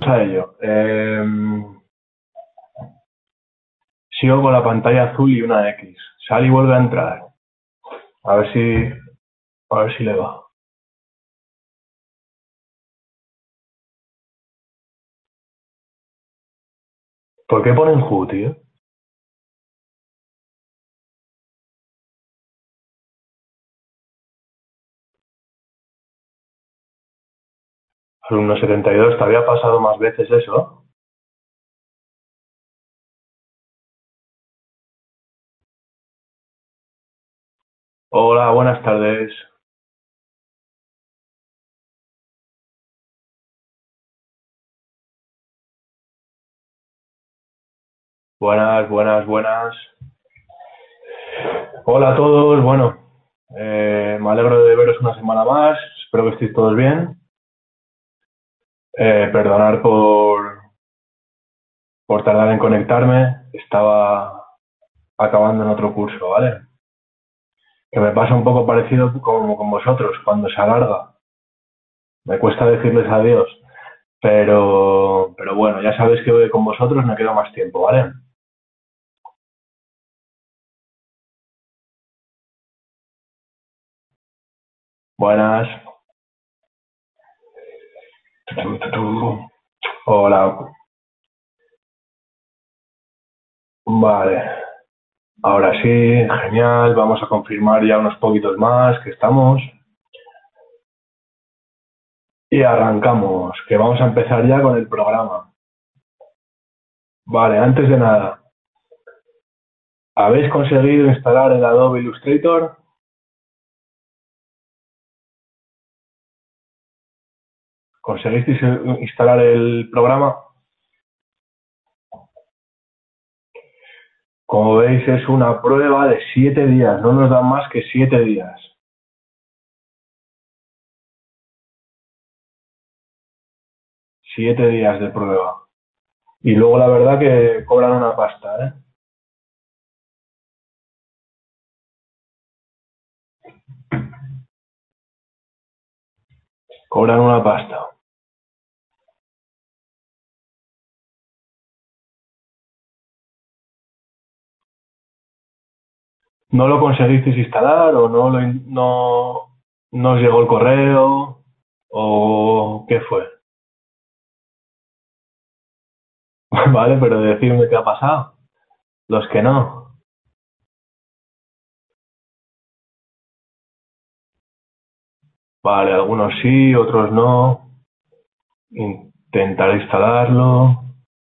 A ello. Sigo con la pantalla azul y una X. Sale y vuelve a entrar. A ver si le va. ¿Por qué ponen Who, tío? Alumno 72, ¿te había pasado más veces eso? Hola, buenas tardes. Buenas, buenas, buenas. Hola a todos. Bueno, me alegro de veros una semana más. Espero que estéis todos bien. Perdonar por tardar en conectarme. Estaba acabando en otro curso, ¿vale? Que me pasa un poco parecido como con vosotros, cuando se alarga. Me cuesta decirles adiós, pero bueno, ya sabéis que con vosotros me quedo más tiempo, ¿vale? Buenas. Hola. Vale. Ahora sí, genial. Vamos a confirmar ya unos poquitos más que estamos. Y arrancamos, que vamos a empezar ya con el programa. Vale, antes de nada, ¿habéis conseguido instalar el Adobe Illustrator? ¿Conseguisteis instalar el programa? Como veis, es una prueba de 7 días, no nos dan más que 7 días. 7 días de prueba. Y luego la verdad que cobran una pasta, ¿eh? Cobran una pasta. ¿No lo conseguisteis instalar o no os llegó el correo o qué fue? Vale, pero decidme qué ha pasado. Los que no. Vale, algunos sí, otros no. Intentar instalarlo.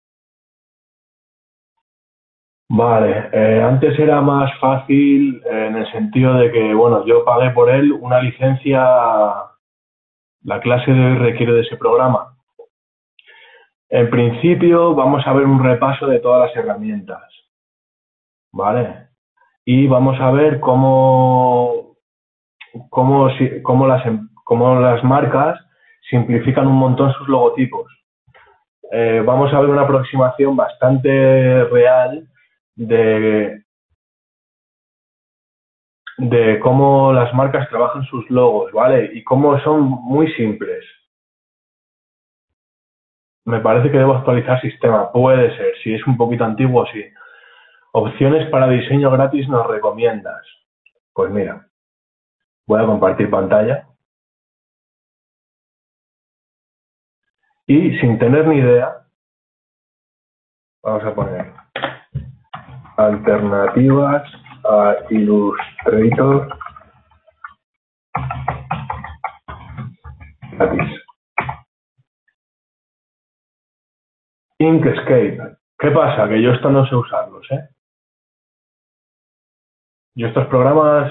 Vale, antes era más fácil en el sentido de que, bueno, yo pagué por él una licencia, la clase de hoy requiere de ese programa. En principio vamos a ver un repaso de todas las herramientas, ¿vale? Y vamos a ver cómo las marcas simplifican un montón sus logotipos. Vamos a ver una aproximación bastante real de, de cómo las marcas trabajan sus logos, ¿vale? Y cómo son muy simples. Me parece que debo actualizar sistema. Puede ser, si es un poquito antiguo, sí. Opciones para diseño gratis nos recomiendas. Pues mira, voy a compartir pantalla y sin tener ni idea, vamos a poner alternativas a Illustrator gratis. Inkscape. ¿Qué pasa? Que yo esto no sé usarlos, ¿eh? Yo estos programas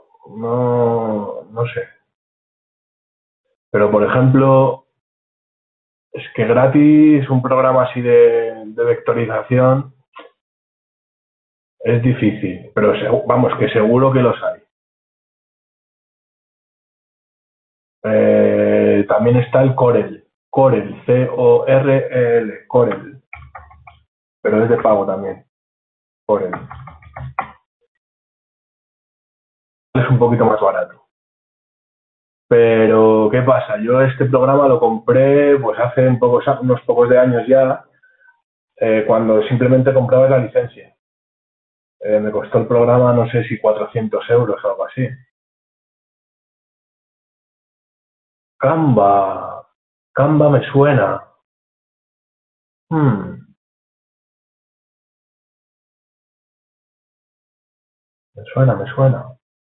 no sé. Pero por ejemplo, es que gratis un programa así de vectorización es difícil, pero vamos, que seguro que los hay. También está el Corel, Corel, C-O-R-E-L, Corel, pero es de pago también, Corel. Es un poquito más barato. Pero, ¿qué pasa? Yo este programa lo compré pues hace unos pocos de años ya, cuando simplemente compraba la licencia. Me costó el programa, no sé si 400 euros o algo así. Canva, Canva me suena. Hmm, me suena, me suena.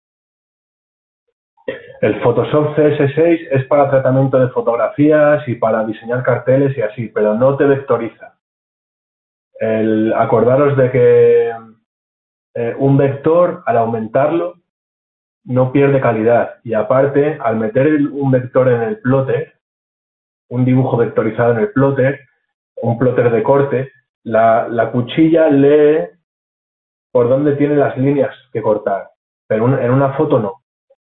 El Photoshop CS6 es para tratamiento de fotografías y para diseñar carteles y así, pero no te vectoriza. Acordaros de que un vector, al aumentarlo, no pierde calidad. Y aparte, al meter un vector en el plotter, un dibujo vectorizado en el plotter, un plotter de corte, la cuchilla lee por dónde tiene las líneas que cortar, pero en una foto no.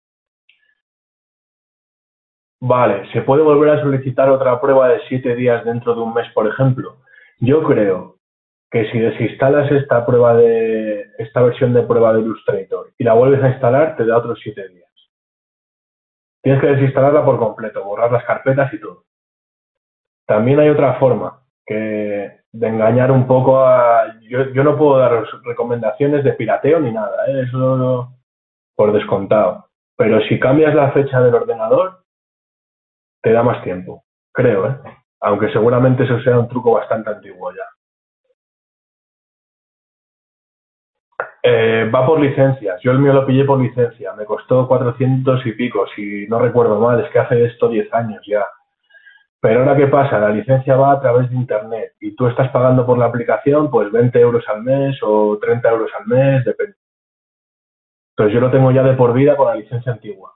Vale, ¿se puede volver a solicitar otra prueba de 7 días dentro de un mes, por ejemplo? Yo creo que si desinstalas esta versión de prueba de Illustrator y la vuelves a instalar, te da otros 7 días. Tienes que desinstalarla por completo, borrar las carpetas y todo. También hay otra forma de engañar un poco a... Yo no puedo daros recomendaciones de pirateo ni nada, ¿eh? Eso por descontado. Pero si cambias la fecha del ordenador, te da más tiempo, creo, ¿eh? Aunque seguramente eso sea un truco bastante antiguo ya. Va por licencias. Yo el mío lo pillé por licencia. Me costó 400 y pico, si no recuerdo mal. Es que hace esto 10 años ya. Pero ahora, ¿qué pasa? La licencia va a través de Internet y tú estás pagando por la aplicación pues 20 euros al mes o 30 euros al mes, depende. Entonces yo lo tengo ya de por vida con la licencia antigua.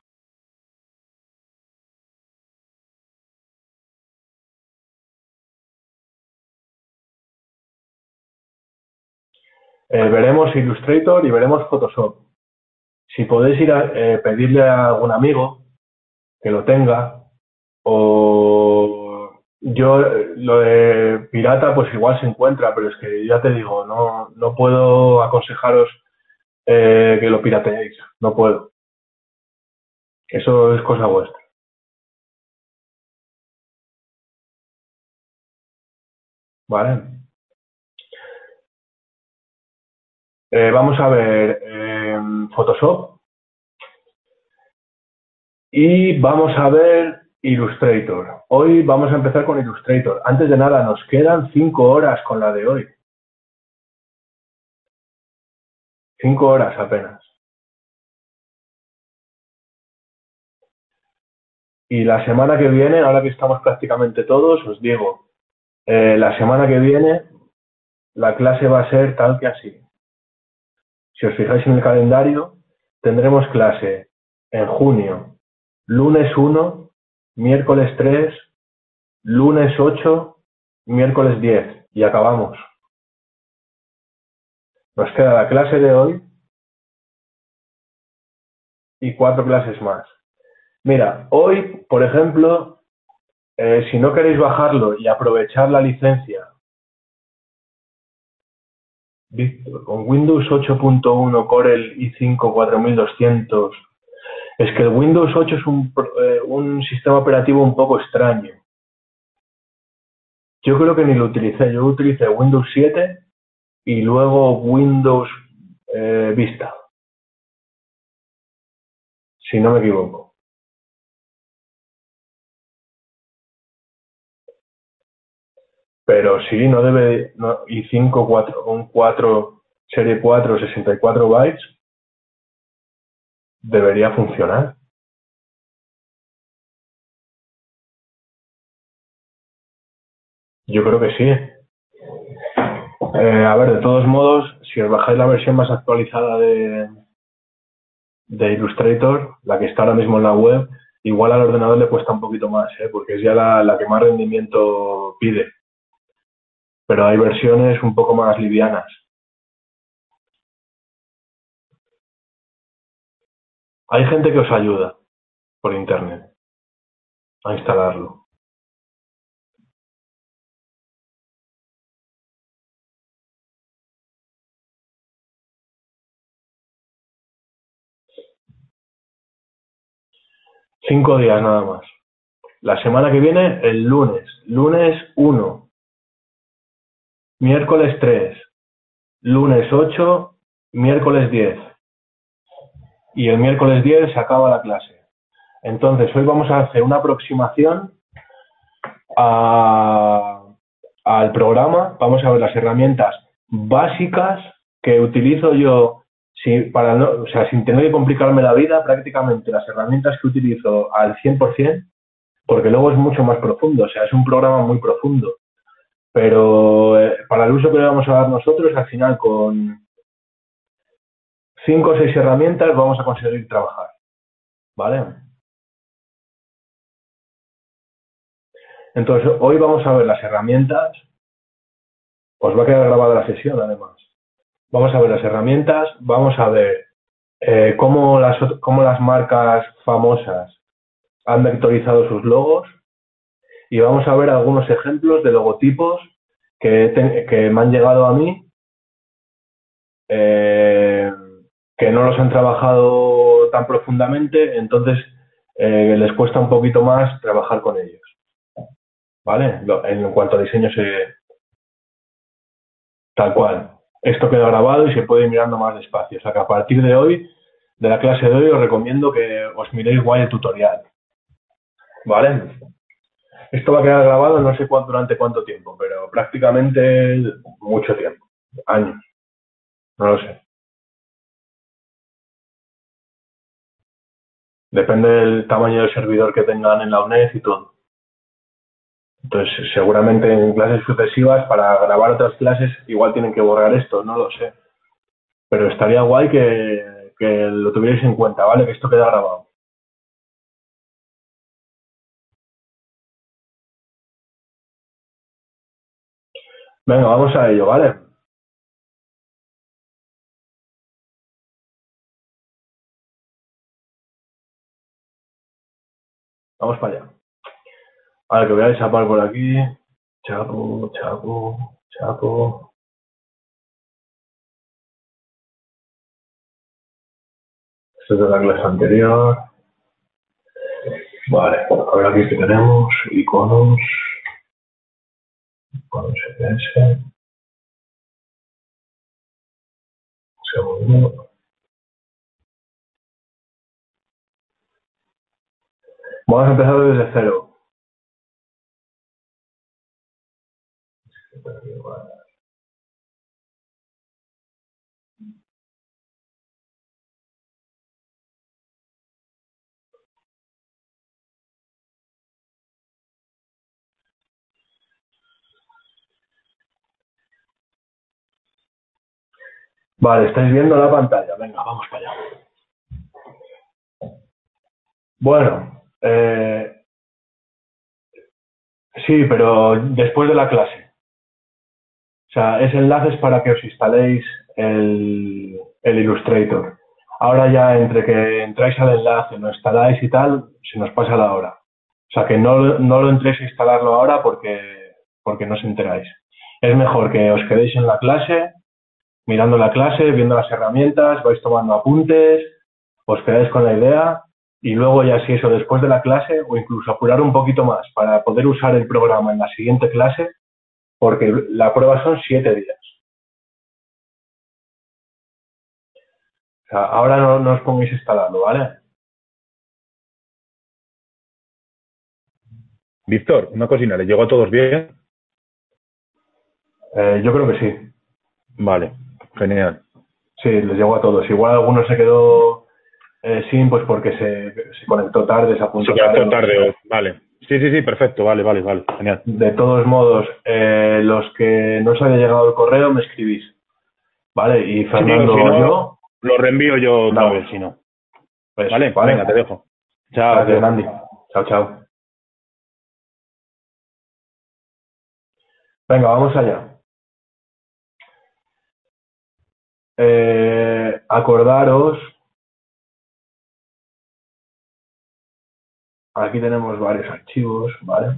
Veremos Illustrator y veremos Photoshop. Si podéis ir a pedirle a algún amigo que lo tenga, o yo lo de pirata pues igual se encuentra, pero es que ya te digo, no puedo aconsejaros que lo pirateéis, no puedo. Eso es cosa vuestra, ¿vale? Vamos a ver Photoshop y vamos a ver Illustrator. Hoy vamos a empezar con Illustrator. Antes de nada, nos quedan 5 horas con la de hoy. 5 horas apenas. Y la semana que viene, ahora que estamos prácticamente todos, os digo, la semana que viene la clase va a ser tal que así. Si os fijáis en el calendario, tendremos clase en junio, lunes 1, miércoles 3, lunes 8, miércoles 10 y acabamos. Nos queda la clase de hoy y 4 clases más. Mira, hoy, por ejemplo, si no queréis bajarlo y aprovechar la licencia Víctor, con Windows 8.1 Corel i5 4200, es que el Windows 8 es un sistema operativo un poco extraño. Yo creo que ni lo utilicé. Yo utilicé Windows 7 y luego Windows Vista, si no me equivoco. Pero sí, no debe, no, i5 4, un 4, serie 4, 64 bytes, debería funcionar. Yo creo que sí. A ver, de todos modos, si os bajáis la versión más actualizada de Illustrator, la que está ahora mismo en la web, igual al ordenador le cuesta un poquito más, ¿eh? Porque es ya la que más rendimiento pide. Pero hay versiones un poco más livianas. Hay gente que os ayuda por internet a instalarlo. 5 días nada más. La semana que viene, el lunes 1, miércoles 3, lunes 8, miércoles 10. Y el miércoles 10 se acaba la clase. Entonces, hoy vamos a hacer una aproximación al programa. Vamos a ver las herramientas básicas que utilizo yo sin tener que complicarme la vida, prácticamente las herramientas que utilizo al 100%, porque luego es mucho más profundo, o sea, es un programa muy profundo. Pero para el uso que le vamos a dar nosotros, al final con 5 o 6 herramientas vamos a conseguir trabajar, ¿vale? Entonces, hoy vamos a ver las herramientas. Os va a quedar grabada la sesión, además. Vamos a ver las herramientas, vamos a ver cómo las marcas famosas han vectorizado sus logos y vamos a ver algunos ejemplos de logotipos que me han llegado a mí, que no los han trabajado tan profundamente, entonces les cuesta un poquito más trabajar con ellos. ¿Vale? En cuanto a diseño tal cual. Esto queda grabado y se puede ir mirando más despacio. O sea que a partir de hoy, de la clase de hoy, os recomiendo que os miréis guay el tutorial. ¿Vale? Esto va a quedar grabado no sé durante cuánto tiempo, pero prácticamente mucho tiempo. Años. No lo sé. Depende del tamaño del servidor que tengan en la UNED y todo. Entonces, seguramente en clases sucesivas, para grabar otras clases, igual tienen que borrar esto, no lo sé. Pero estaría guay que lo tuvierais en cuenta, ¿vale? Que esto queda grabado. Venga, vamos a ello, ¿vale? Vamos para allá. Ahora que voy a desapar por aquí. Chapo, chapo, chapo. Esto es de la clase anterior. Vale, a ver aquí que tenemos. Iconos. Iconos CSS. Segundo. Vamos a empezar desde cero. Vale, estáis viendo la pantalla. Venga, vamos para allá. Bueno, sí, pero después de la clase. O sea, ese enlace es para que os instaléis el Illustrator. Ahora ya entre que entráis al enlace, lo instaláis y tal, se nos pasa la hora. O sea, que no lo entréis a instalarlo ahora porque no os enteráis. Es mejor que os quedéis en la clase, mirando la clase, viendo las herramientas, vais tomando apuntes, os quedáis con la idea y luego ya si eso después de la clase o incluso apurar un poquito más para poder usar el programa en la siguiente clase, porque la prueba son 7 días. O sea, ahora no os pongáis a instalarlo, ¿vale? Víctor, una cocina, ¿le llegó a todos bien? Yo creo que sí. Vale, genial. Sí, les llegó a todos. Igual alguno se quedó sin, pues porque se conectó tarde, se Se apuntó tarde, conectó lo que tarde sea. hoy. Vale. Sí, sí, sí, perfecto. Vale, vale, vale. Genial. De todos modos, los que no os haya llegado el correo, me escribís, ¿vale? Y Sí, o Fernando si o no, yo, lo reenvío yo otra andamos. vez, si no. Eso, Vale, venga, ¿vale? te dejo. Chao, Gracias, tío. Nandi. Chao, chao. Venga, vamos allá. Acordaros, aquí tenemos varios archivos, ¿vale?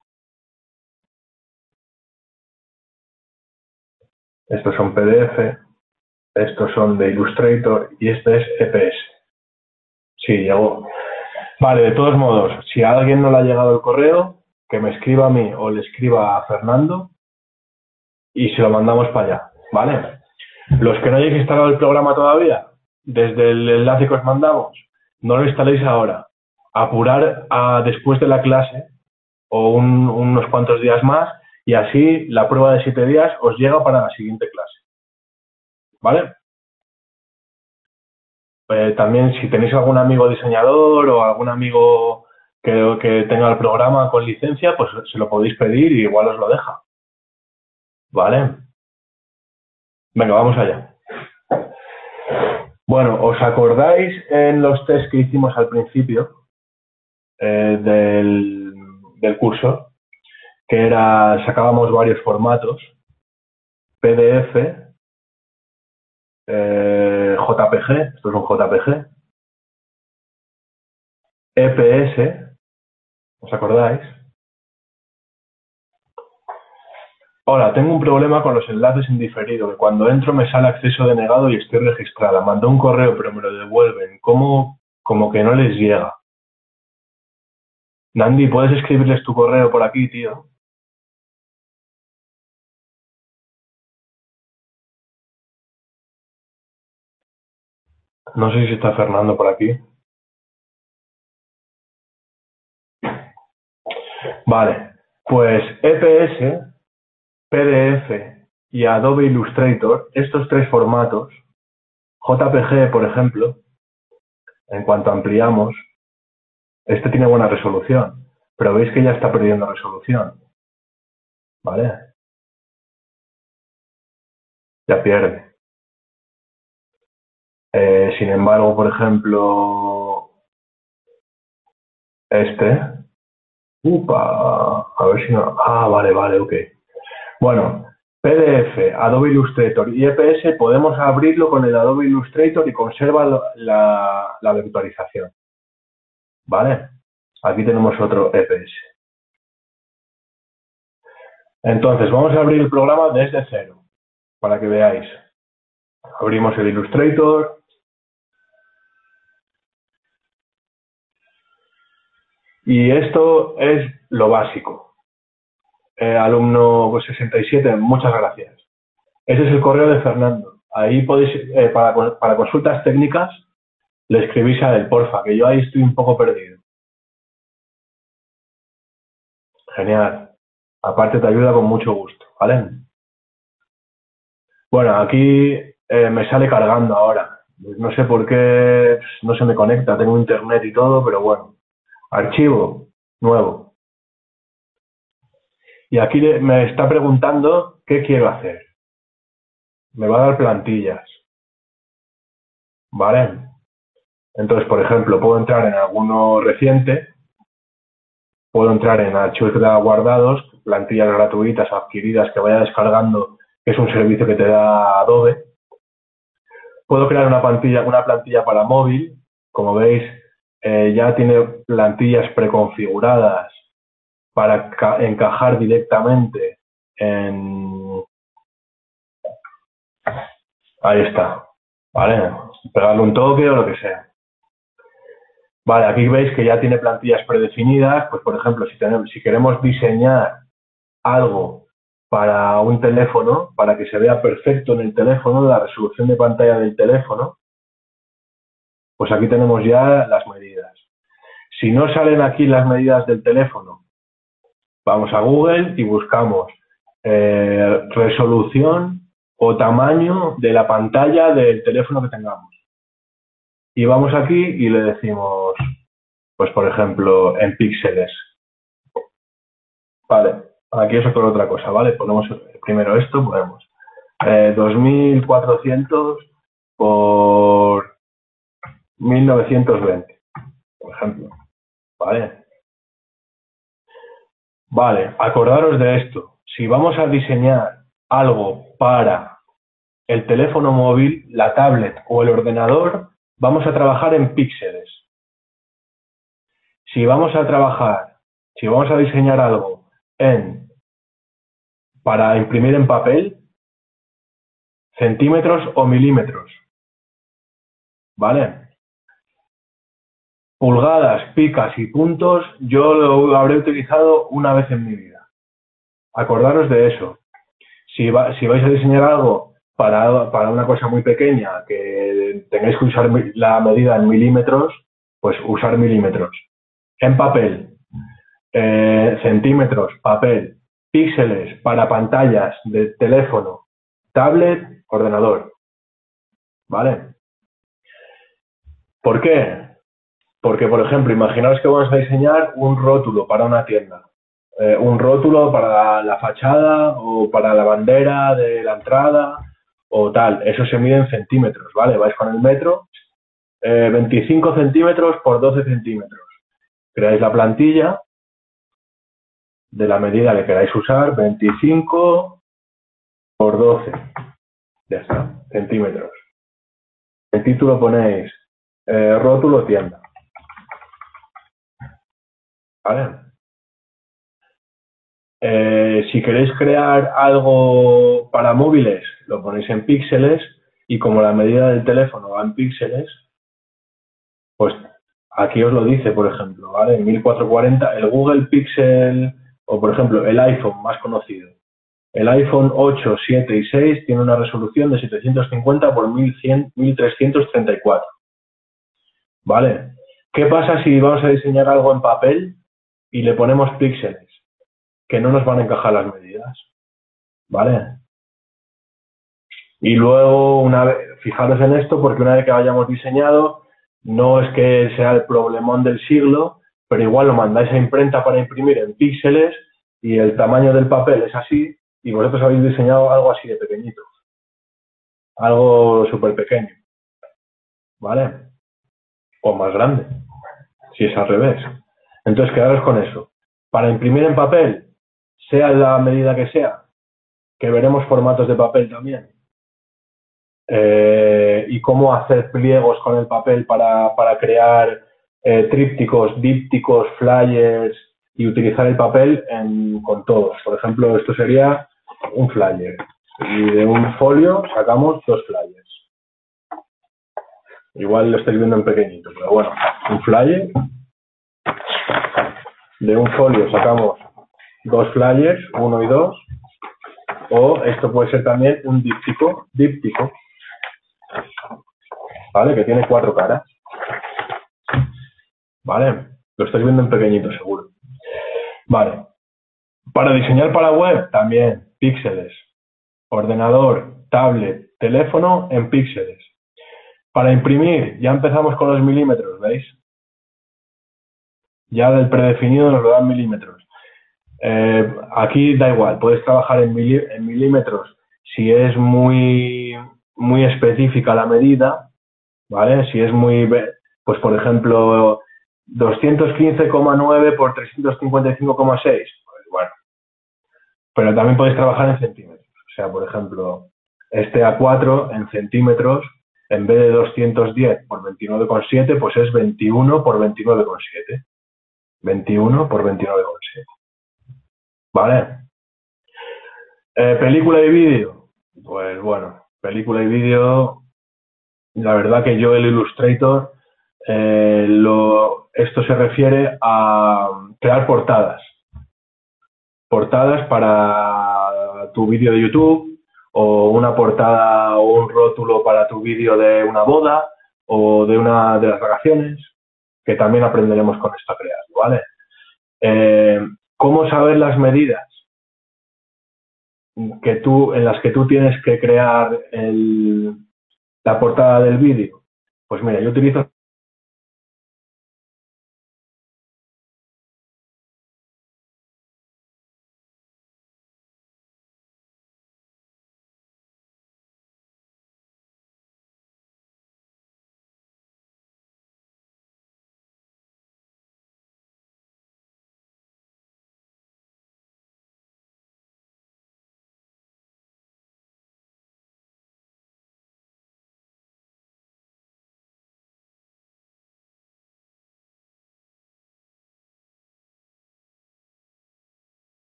Estos son PDF, estos son de Illustrator y este es EPS. Sí, llegó. Vale, de todos modos, si a alguien no le ha llegado el correo, que me escriba a mí o le escriba a Fernando y se lo mandamos para allá, ¿vale? Los que no hayáis instalado el programa todavía, desde el enlace que os mandamos, no lo instaléis ahora. Apurar a después de la clase o unos cuantos días más y así la prueba de 7 días os llega para la siguiente clase, ¿vale? También si tenéis algún amigo diseñador o algún amigo que tenga el programa con licencia, pues se lo podéis pedir y igual os lo deja, ¿vale? Venga, vamos allá. Bueno, ¿os acordáis en los test que hicimos al principio del curso? Que era, sacábamos varios formatos, PDF, JPG, esto es un JPG, EPS, ¿os acordáis? Hola, tengo un problema con los enlaces en diferido, que cuando entro me sale acceso denegado y estoy registrada. Mandé un correo pero me lo devuelven. ¿Cómo? Como que no les llega. Nandi, ¿puedes escribirles tu correo por aquí, tío? No sé si está Fernando por aquí. Vale, pues EPS, PDF y Adobe Illustrator, estos tres formatos, JPG, por ejemplo, en cuanto ampliamos, este tiene buena resolución, pero veis que ya está perdiendo resolución, ¿vale? Ya pierde. Sin embargo, por ejemplo, este, a ver si no, vale, vale, ok. Bueno, PDF, Adobe Illustrator y EPS podemos abrirlo con el Adobe Illustrator y conserva la vectorización, ¿vale? Aquí tenemos otro EPS. Entonces, vamos a abrir el programa desde cero, para que veáis. Abrimos el Illustrator. Y esto es lo básico. Alumno 67, muchas gracias. Ese es el correo de Fernando. Ahí podéis, para consultas técnicas, le escribís a él, porfa, que yo ahí estoy un poco perdido. Genial. Aparte te ayuda con mucho gusto, ¿vale? Bueno, aquí me sale cargando ahora. No sé por qué no se me conecta, tengo internet y todo, pero bueno. Archivo, nuevo. Y aquí me está preguntando qué quiero hacer. Me va a dar plantillas, ¿vale? Entonces, por ejemplo, puedo entrar en alguno reciente, puedo entrar en archivos que tenga guardados, plantillas gratuitas adquiridas que vaya descargando, que es un servicio que te da Adobe. Puedo crear una plantilla para móvil. Como veis, ya tiene plantillas preconfiguradas para encajar directamente en... Ahí está, ¿vale? Pegarle un toque o lo que sea. Vale, aquí veis que ya tiene plantillas predefinidas, pues por ejemplo, si queremos diseñar algo para un teléfono, para que se vea perfecto en el teléfono, la resolución de pantalla del teléfono, pues aquí tenemos ya las medidas. Si no salen aquí las medidas del teléfono, vamos a Google y buscamos resolución o tamaño de la pantalla del teléfono que tengamos. Y vamos aquí y le decimos, pues por ejemplo, en píxeles. Vale, aquí os ocurre otra cosa, ¿vale? Ponemos primero esto, ponemos 2400 por 1920, por ejemplo, ¿vale? Vale, acordaros de esto. Si vamos a diseñar algo para el teléfono móvil, la tablet o el ordenador, vamos a trabajar en píxeles. Si vamos a diseñar algo para imprimir en papel, centímetros o milímetros, ¿vale? Pulgadas, picas y puntos, yo lo habré utilizado una vez en mi vida. Acordaros de eso. Si vais a diseñar algo para una cosa muy pequeña, que tengáis que usar la medida en milímetros, pues usar milímetros. En papel, centímetros, papel, píxeles para pantallas de teléfono, tablet, ordenador. ¿Vale? ¿Por qué? Porque, por ejemplo, imaginaos que vamos a diseñar un rótulo para una tienda. Un rótulo para la fachada o para la bandera de la entrada o tal. Eso se mide en centímetros, ¿vale? Vais con el metro, 25 centímetros por 12 centímetros. Creáis la plantilla de la medida que queráis usar, 25 por 12. Ya está, centímetros. El título ponéis rótulo tienda. ¿Vale? Si queréis crear algo para móviles, lo ponéis en píxeles y como la medida del teléfono va en píxeles, pues aquí os lo dice, por ejemplo, ¿vale? En 1440 el Google Pixel o, por ejemplo, el iPhone más conocido. El iPhone 8, 7 y 6 tiene una resolución de 750 por 1100, 1334. ¿Vale? ¿Qué pasa si vamos a diseñar algo en papel y le ponemos píxeles? Que no nos van a encajar las medidas. ¿Vale? Y luego, fijaros en esto, porque una vez que hayamos diseñado, no es que sea el problemón del siglo, pero igual lo mandáis a imprenta para imprimir en píxeles y el tamaño del papel es así y vosotros habéis diseñado algo así de pequeñito, algo súper pequeño, ¿vale? O más grande, si es al revés. Entonces, quedaros con eso. Para imprimir en papel, sea la medida que veremos formatos de papel también, y cómo hacer pliegos con el papel para crear trípticos, dípticos, flyers y utilizar el papel con todos. Por ejemplo, esto sería un flyer y de un folio sacamos 2 flyers. Igual lo estoy viendo en pequeñito, pero bueno, un flyer, de un folio sacamos 2 flyers, 1 y 2, o esto puede ser también un díptico, ¿vale? Que tiene 4 caras. ¿Vale? Lo estáis viendo en pequeñito, seguro. Vale. Para diseñar para web, también píxeles. Ordenador, tablet, teléfono en píxeles. Para imprimir, ya empezamos con los milímetros, ¿veis? Ya del predefinido nos lo dan milímetros. Aquí da igual, puedes trabajar en milímetros si es muy específica la medida, ¿vale? Si es pues por ejemplo, 215,9 por 355,6, pues bueno. Pero también podéis trabajar en centímetros. O sea, por ejemplo, este A4 en centímetros, en vez de 210 por 29,7, pues es 21 por 29,7. 21 por 29,7. ¿Vale? Película y vídeo. Pues bueno, película y vídeo, la verdad que yo el Illustrator, esto se refiere a crear portadas. Portadas para tu vídeo de YouTube o una portada o un rótulo para tu vídeo de una boda o de una de las vacaciones, que también aprenderemos con esto a crear, ¿vale? ¿Cómo saber las medidas en las que tú tienes que crear la portada del vídeo? Pues mira, yo utilizo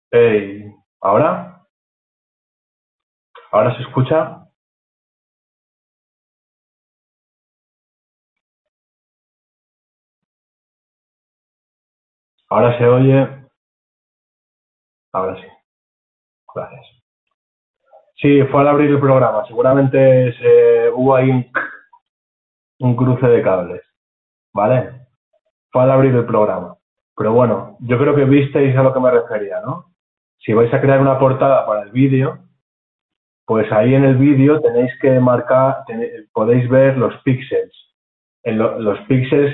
Ey, ¿ahora? ¿Ahora se escucha? ¿Ahora se oye? Ahora sí, gracias. Sí, fue al abrir el programa. Seguramente hubo ahí un cruce de cables, ¿vale? Fue al abrir el programa. Pero bueno, yo creo que visteis a lo que me refería, ¿no? Si vais a crear una portada para el vídeo, pues ahí en el vídeo tenéis que marcar, podéis ver los píxeles. Los píxeles,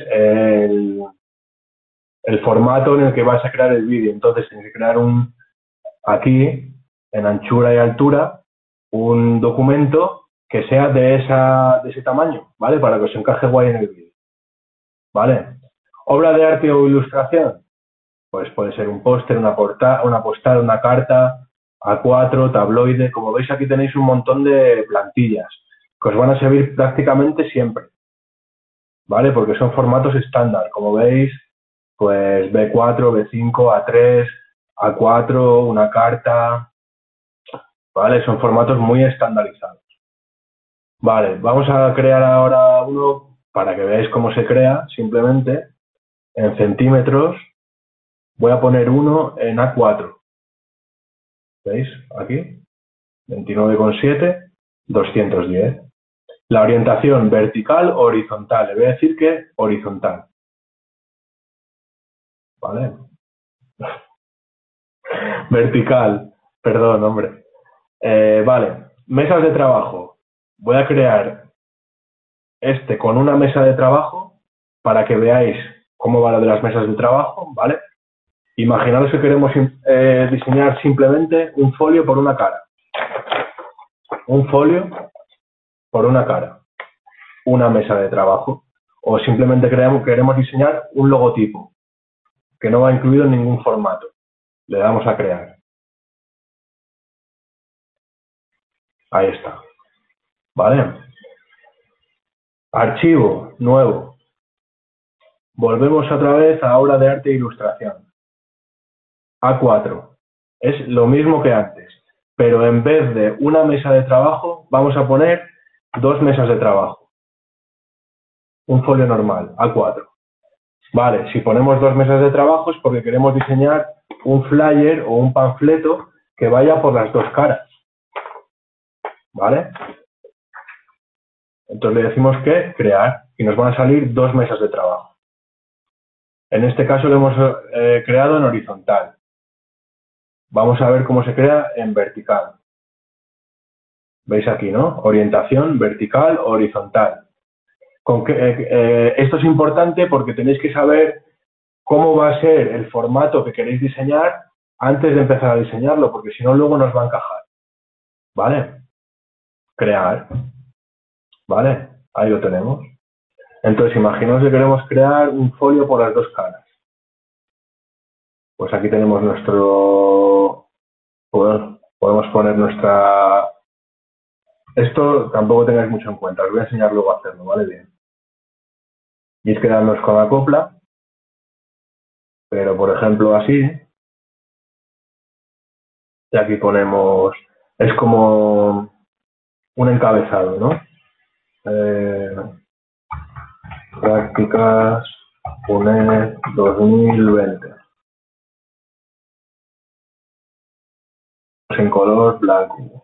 el formato en el que vais a crear el vídeo. Entonces tenéis que crear aquí, en anchura y altura, un documento que sea de ese tamaño, ¿vale? Para que os encaje guay en el vídeo, ¿vale? Obra de arte o ilustración, pues puede ser un póster, una postal, una carta, A4, tabloide. Como veis, aquí tenéis un montón de plantillas que os van a servir prácticamente siempre, ¿vale? Porque son formatos estándar. Como veis, pues B4, B5, A3, A4, una carta, ¿vale? Son formatos muy estandarizados. Vale, vamos a crear ahora uno para que veáis cómo se crea, simplemente en centímetros. Voy a poner uno en A4, ¿veis? Aquí, 29,7, 210. La orientación vertical o horizontal, le voy a decir que horizontal, ¿vale? Vertical, perdón, hombre. Vale, mesas de trabajo. Voy a crear con una mesa de trabajo para que veáis cómo va lo de las mesas de trabajo, ¿vale? Imaginaros que queremos diseñar simplemente un folio por una cara. Un folio por una cara. Una mesa de trabajo. O simplemente queremos diseñar un logotipo que no va incluido en ningún formato. Le damos a crear. Ahí está. ¿Vale? Archivo nuevo. Volvemos otra vez a obra de arte e ilustración. A4. Es lo mismo que antes, pero en vez de una mesa de trabajo, vamos a poner dos mesas de trabajo. Un folio normal, A4. Vale, si ponemos dos mesas de trabajo es porque queremos diseñar un flyer o un panfleto que vaya por las dos caras. ¿Vale? Entonces le decimos que crear y nos van a salir dos mesas de trabajo. En este caso lo hemos creado en horizontal. Vamos a ver cómo se crea en vertical. ¿Veis aquí, no? Orientación vertical o horizontal. Esto es importante porque tenéis que saber cómo va a ser el formato que queréis diseñar antes de empezar a diseñarlo, porque si no luego nos va a encajar. ¿Vale? Crear. ¿Vale? Ahí lo tenemos. Entonces, imaginaos que queremos crear un folio por las dos caras. Pues aquí tenemos podemos poner nuestra... Esto tampoco tengáis mucho en cuenta, os voy a enseñar luego a hacerlo, ¿vale? Bien. Y es quedarnos con la copla, pero por ejemplo así, y aquí ponemos, es como un encabezado, ¿no? Prácticas UNED 2020. En color blanco.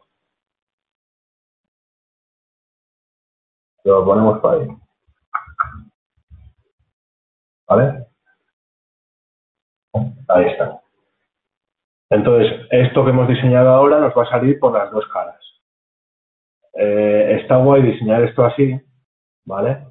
Lo ponemos para ahí. ¿Vale? Ahí está. Entonces, esto que hemos diseñado ahora nos va a salir por las dos caras. Está guay diseñar esto así, ¿vale?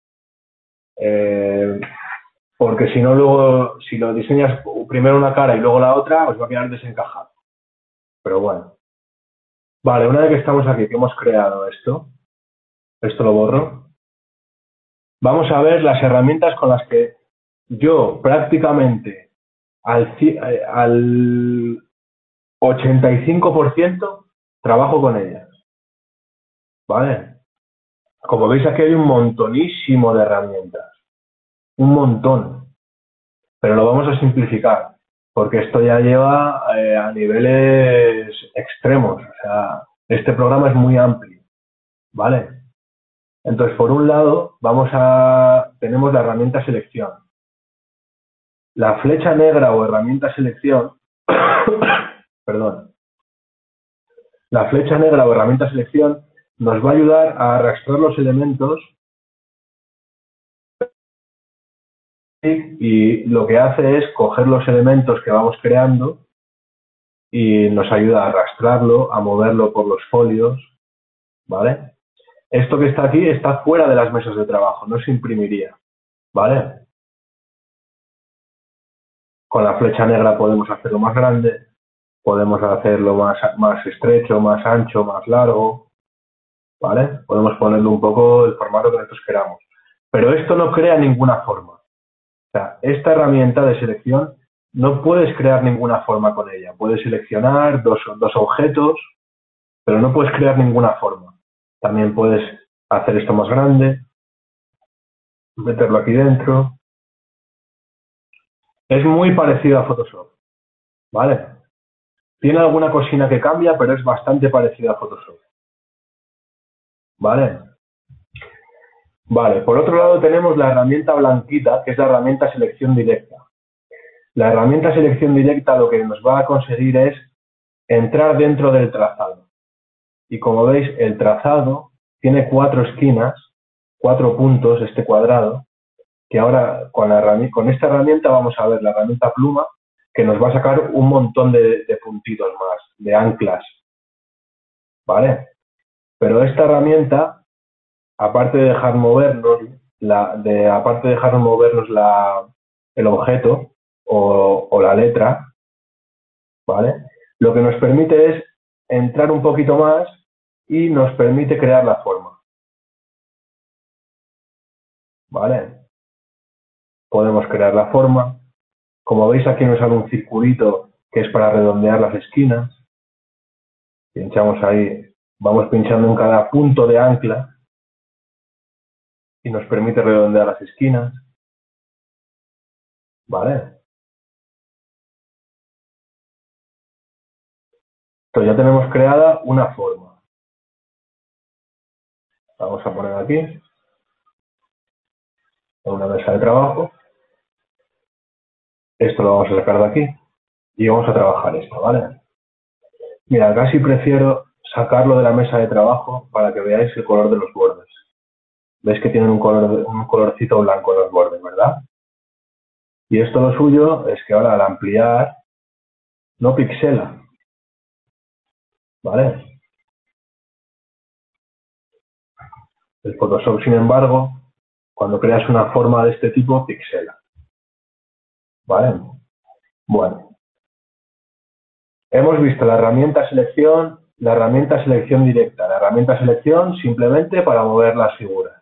Porque si no, luego, si lo diseñas primero una cara y luego la otra, os va a quedar desencajado. Pero bueno. Vale, una vez que estamos aquí, que hemos creado esto lo borro. Vamos a ver las herramientas con las que yo prácticamente al 85% trabajo con ellas. ¿Vale? Como veis aquí hay un montonísimo de herramientas. Un montón. Pero lo vamos a simplificar. porque esto ya lleva a niveles extremos. O sea, este programa es muy amplio, ¿vale? Entonces, por un lado, tenemos la herramienta selección. La flecha negra o herramienta selección, perdón, la flecha negra o herramienta selección nos va a ayudar a arrastrar los elementos y lo que hace es coger los elementos que vamos creando y nos ayuda a arrastrarlo, a moverlo por los folios, ¿vale? Esto que está aquí está fuera de las mesas de trabajo, no se imprimiría, ¿vale? Con la flecha negra podemos hacerlo más grande, podemos hacerlo más estrecho, más ancho, más largo, ¿vale? Podemos ponerle un poco el formato que nosotros queramos. Pero esto no crea ninguna forma. O sea, esta herramienta de selección no puedes crear ninguna forma con ella. Puedes seleccionar dos objetos, pero no puedes crear ninguna forma. También puedes hacer esto más grande, meterlo aquí dentro. Es muy parecido a Photoshop, ¿vale? Tiene alguna cosina que cambia, pero es bastante parecido a Photoshop, ¿vale? Vale, por otro lado tenemos la herramienta blanquita, que es la herramienta selección directa. La herramienta selección directa lo que nos va a conseguir es entrar dentro del trazado. Y como veis, el trazado tiene 4 esquinas, 4 puntos, este cuadrado, que ahora con esta herramienta vamos a ver la herramienta pluma, que nos va a sacar un montón de puntitos más, de anclas, ¿vale? Pero esta herramienta, aparte de dejar movernos, el objeto o la letra, ¿vale? Lo que nos permite es entrar un poquito más y nos permite crear la forma, ¿vale? Podemos crear la forma. Como veis, aquí nos sale un circulito que es para redondear las esquinas. Pinchamos ahí, vamos pinchando en cada punto de ancla y nos permite redondear las esquinas, ¿vale? Entonces ya tenemos creada una forma. Vamos a poner aquí, en una mesa de trabajo. Esto lo vamos a sacar de aquí y vamos a trabajar esto, ¿vale? Mira, casi prefiero sacarlo de la mesa de trabajo para que veáis el color de los bordes. Veis que tienen un colorcito blanco en los bordes, ¿verdad? Y esto lo suyo es que ahora al ampliar no pixela, ¿vale? El Photoshop, sin embargo, cuando creas una forma de este tipo, pixela, ¿vale? Bueno, hemos visto la herramienta selección directa, la herramienta selección simplemente para mover las figuras.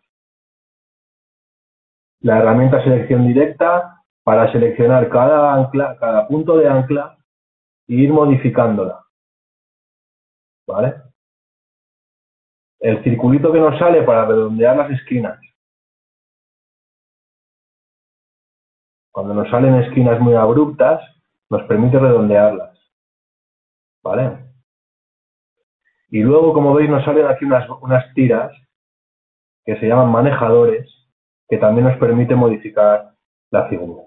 La herramienta selección directa para seleccionar cada ancla, cada punto de ancla e ir modificándola, ¿vale? El circulito que nos sale para redondear las esquinas. Cuando nos salen esquinas muy abruptas, nos permite redondearlas, ¿vale? Y luego, como veis, nos salen aquí unas tiras que se llaman manejadores, que también nos permite modificar la figura.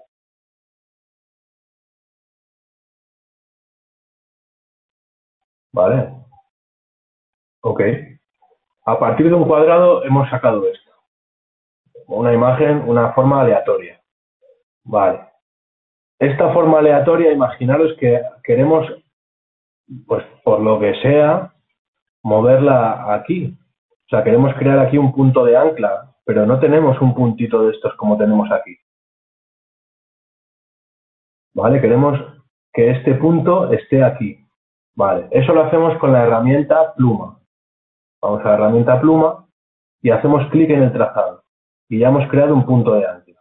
¿Vale? Ok. A partir de un cuadrado hemos sacado esto. Una imagen, una forma aleatoria. Vale. Esta forma aleatoria, imaginaros que queremos, pues por lo que sea, moverla aquí. O sea, queremos crear aquí un punto de ancla, pero no tenemos un puntito de estos como tenemos aquí. ¿Vale? Queremos que este punto esté aquí. Vale. Eso lo hacemos con la herramienta pluma. Vamos a la herramienta pluma y hacemos clic en el trazado. Y ya hemos creado un punto de ancla.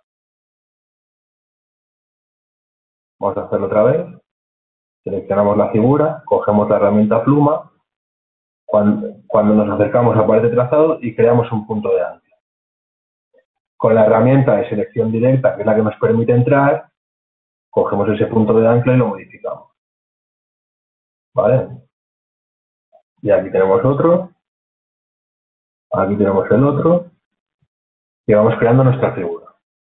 Vamos a hacerlo otra vez. Seleccionamos la figura, cogemos la herramienta pluma. Cuando nos acercamos aparece trazado y creamos un punto de ancla. Con la herramienta de selección directa, que es la que nos permite entrar, Cogemos ese punto de ancla y lo modificamos. ¿Vale? Y aquí tenemos otro. Aquí tenemos el otro. Y vamos creando nuestra figura.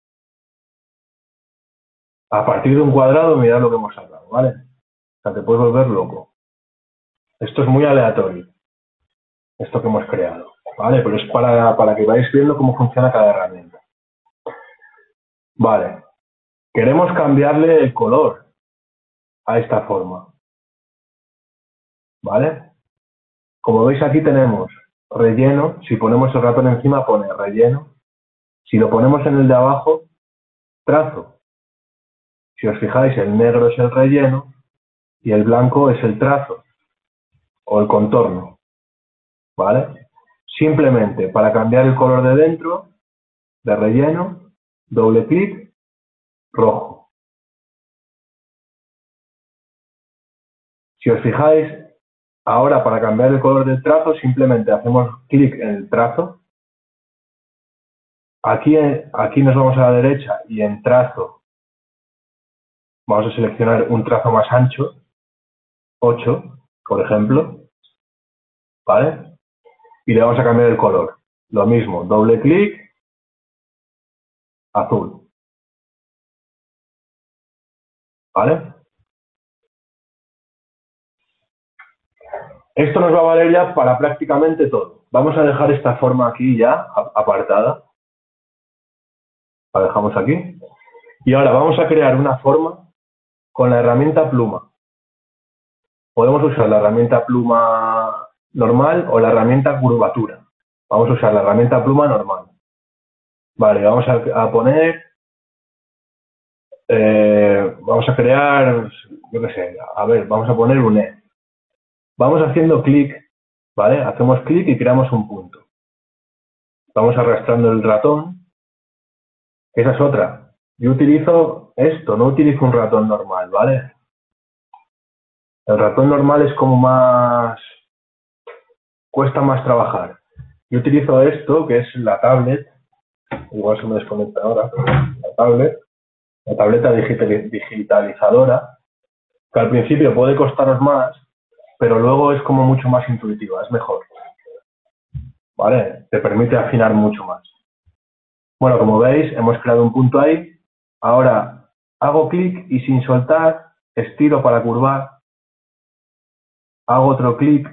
A partir de un cuadrado, mirad lo que hemos sacado, ¿vale? O sea, te puedes volver loco. Esto es muy aleatorio, esto que hemos creado, ¿vale? Pero es para que vayáis viendo cómo funciona cada herramienta. Vale. Queremos cambiarle el color a esta forma, ¿vale? Como veis aquí tenemos relleno. Si ponemos el ratón encima pone relleno. Si lo ponemos en el de abajo, trazo. Si os fijáis, el negro es el relleno y el blanco es el trazo o el contorno, ¿vale? Simplemente para cambiar el color de dentro, de relleno, doble clic, rojo. Si os fijáis, ahora para cambiar el color del trazo simplemente hacemos clic en el trazo. Aquí nos vamos a la derecha y en trazo vamos a seleccionar un trazo más ancho, 8, por ejemplo, ¿vale? Y le vamos a cambiar el color. Lo mismo, doble clic, azul, ¿vale? Esto nos va a valer ya para prácticamente todo. Vamos a dejar esta forma aquí ya apartada. La dejamos aquí. Y ahora vamos a crear una forma con la herramienta pluma. Podemos usar la herramienta pluma normal o la herramienta curvatura. Vamos a usar la herramienta pluma normal. Vale, vamos a poner, vamos a crear, yo qué sé, a ver, vamos a poner un E. Vamos haciendo clic, ¿vale? Hacemos clic y creamos un punto. Vamos arrastrando el ratón. Esa es otra. Yo utilizo esto, no utilizo un ratón normal, ¿vale? El ratón normal es como más, cuesta más trabajar. Yo utilizo esto, que es la tablet. Igual se me desconecta ahora, pero la tableta digitalizadora, que al principio puede costaros más, pero luego es como mucho más intuitiva, es mejor, ¿vale? Te permite afinar mucho más. Bueno, como veis, hemos creado un punto ahí. Ahora hago clic y sin soltar, estiro para curvar, hago otro clic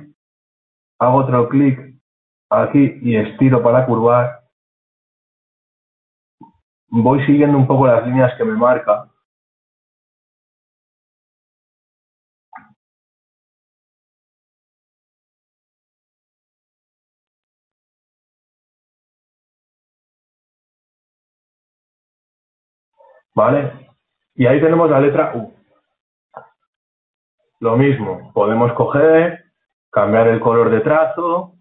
aquí y estiro para curvar. Voy siguiendo un poco las líneas que me marca. ¿Vale? Y ahí tenemos la letra U. Lo mismo, podemos coger, cambiar el color de trazo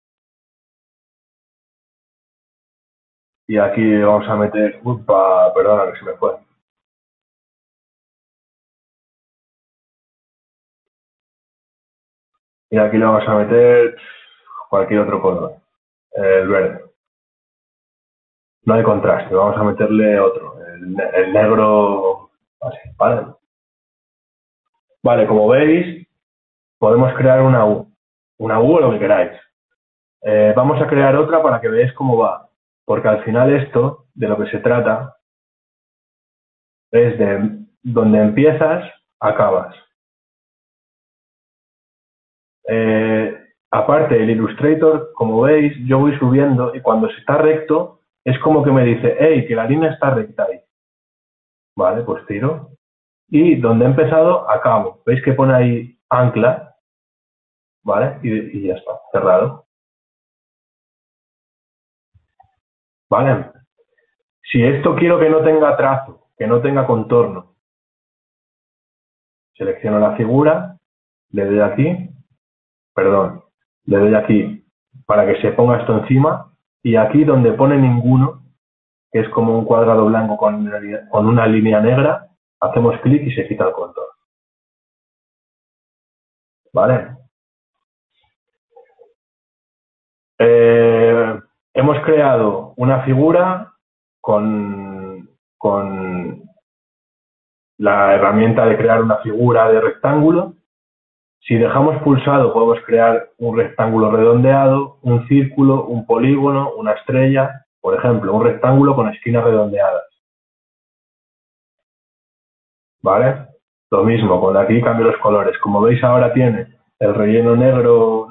y aquí vamos a meter, perdona que se me fue. Y aquí le vamos a meter cualquier otro color, el verde. No hay contraste, vamos a meterle otro, el negro, así, ¿vale? Vale, como veis, podemos crear una U o lo que queráis. Vamos a crear otra para que veáis cómo va, porque al final esto, de lo que se trata, es de donde empiezas, acabas. Aparte, el Illustrator, como veis, yo voy subiendo y cuando se está recto, es como que me dice, hey, que la línea está recta ahí. Vale, pues tiro. Y donde he empezado, acabo. ¿Veis que pone ahí ancla? ¿Vale? Y ya está, cerrado. ¿Vale? Si esto quiero que no tenga trazo, que no tenga contorno, selecciono la figura, le doy aquí, le doy aquí para que se ponga esto encima y aquí donde pone ninguno, que es como un cuadrado blanco con una línea negra, hacemos clic y se quita el contorno. ¿Vale? Hemos creado una figura con la herramienta de crear una figura de rectángulo. Si dejamos pulsado podemos crear un rectángulo redondeado, un círculo, un polígono, una estrella, por ejemplo, un rectángulo con esquinas redondeadas. ¿Vale? Lo mismo, con aquí cambio los colores. Como veis ahora tiene el relleno negro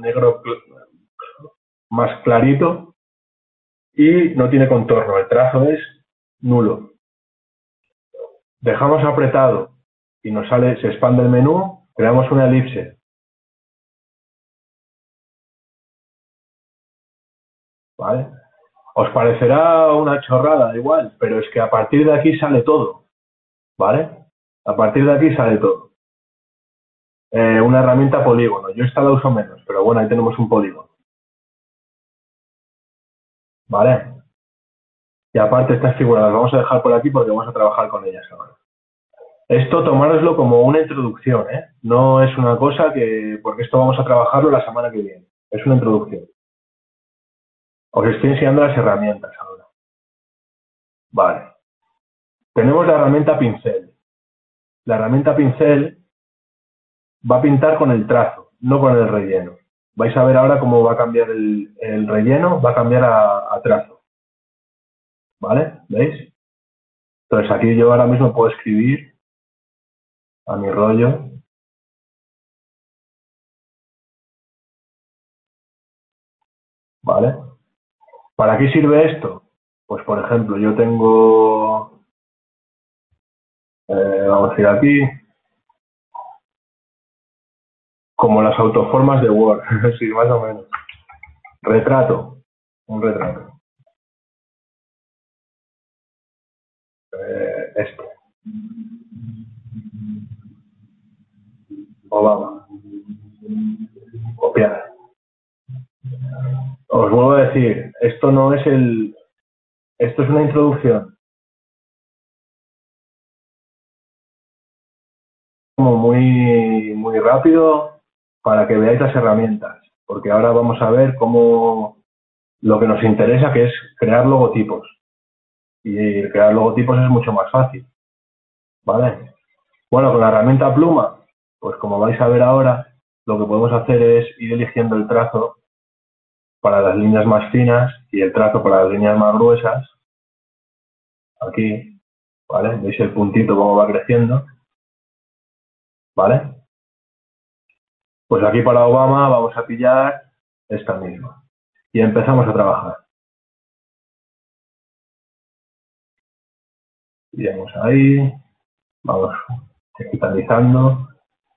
más clarito y no tiene contorno, el trazo es nulo. Dejamos apretado y nos sale, se expande el menú, creamos una elipse. ¿Vale? Os parecerá una chorrada igual, pero es que a partir de aquí sale todo. ¿Vale? A partir de aquí sale todo. Una herramienta polígono. Yo esta la uso menos, pero bueno, ahí tenemos un polígono. ¿Vale? Y aparte estas figuras las vamos a dejar por aquí porque vamos a trabajar con ellas ahora. Esto tomároslo como una introducción, ¿eh? No es una cosa que, porque esto vamos a trabajarlo la semana que viene. Es una introducción. Os estoy enseñando las herramientas ahora. Vale. Tenemos la herramienta pincel. La herramienta pincel va a pintar con el trazo, no con el relleno. Vais a ver ahora cómo va a cambiar el relleno, va a cambiar a trazo. ¿Vale? ¿Veis? Entonces aquí yo ahora mismo puedo escribir a mi rollo. ¿Vale? ¿Para qué sirve esto? Pues por ejemplo, yo tengo, vamos a ir aquí, como las autoformas de Word, sí, más o menos. Retrato, un retrato. Este, Obama. Copiar. Os vuelvo a decir, esto no es esto es una introducción como muy rápido para que veáis las herramientas, porque ahora vamos a ver cómo lo que nos interesa, que es crear logotipos. Y crear logotipos es mucho más fácil, ¿vale? Bueno, con la herramienta pluma, pues como vais a ver ahora, lo que podemos hacer es ir eligiendo el trazo para las líneas más finas y el trazo para las líneas más gruesas. Aquí, ¿vale? ¿Veis el puntito cómo va creciendo? ¿Vale? Pues aquí para Obama vamos a pillar esta misma. Y empezamos a trabajar. Iremos ahí, vamos digitalizando.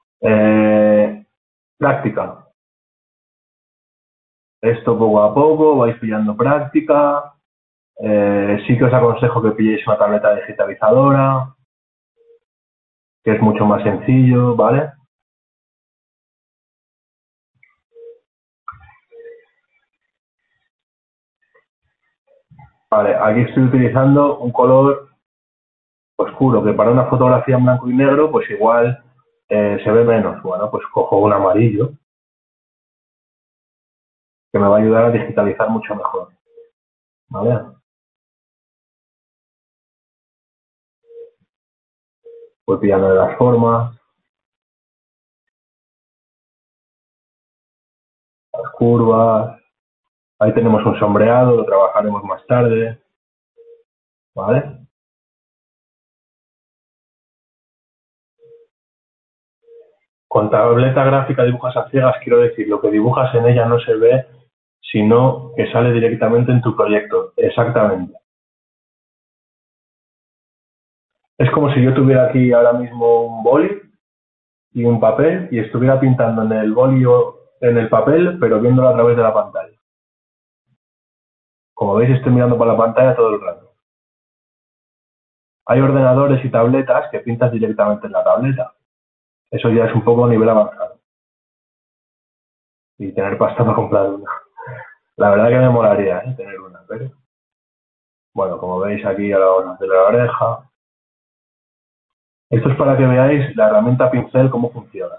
Práctica. Esto poco a poco, vais pillando práctica. Sí que os aconsejo que pilléis una tableta digitalizadora, que es mucho más sencillo, ¿vale? Vale, aquí estoy utilizando un color oscuro, que para una fotografía en blanco y negro, pues igual se ve menos. Bueno, pues cojo un amarillo, que me va a ayudar a digitalizar mucho mejor, ¿vale? Voy pillando de las formas, las curvas. Ahí tenemos un sombreado, lo trabajaremos más tarde, ¿vale? Con tableta gráfica dibujas a ciegas, quiero decir, lo que dibujas en ella no se ve, sino que sale directamente en tu proyecto. Exactamente. Es como si yo tuviera aquí ahora mismo un boli y un papel y estuviera pintando en el boli o en el papel, pero viéndolo a través de la pantalla. Como veis, estoy mirando para la pantalla todo el rato. Hay ordenadores y tabletas que pintas directamente en la tableta. Eso ya es un poco a nivel avanzado. Y tener pasta para comprar una. La verdad que me molaría, tener una, pero bueno, como veis aquí a la hora de la oreja. Esto es para que veáis la herramienta pincel cómo funciona.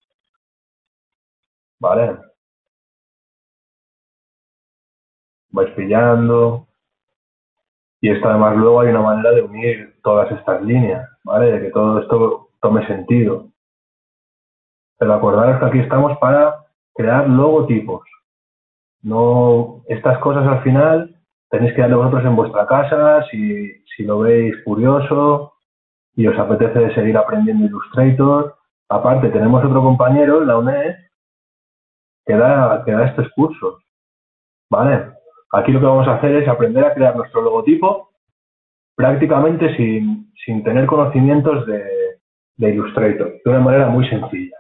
¿Vale? Vais pillando. Y esto además luego hay una manera de unir todas estas líneas, ¿vale? De que todo esto tome sentido. Pero acordaros que aquí estamos para crear logotipos. No, estas cosas al final tenéis que darle vosotros en vuestra casa, si lo veis curioso y os apetece seguir aprendiendo Illustrator. Aparte, tenemos otro compañero en la UNED que da estos cursos, ¿vale? Aquí lo que vamos a hacer es aprender a crear nuestro logotipo prácticamente sin tener conocimientos de Illustrator, de una manera muy sencilla.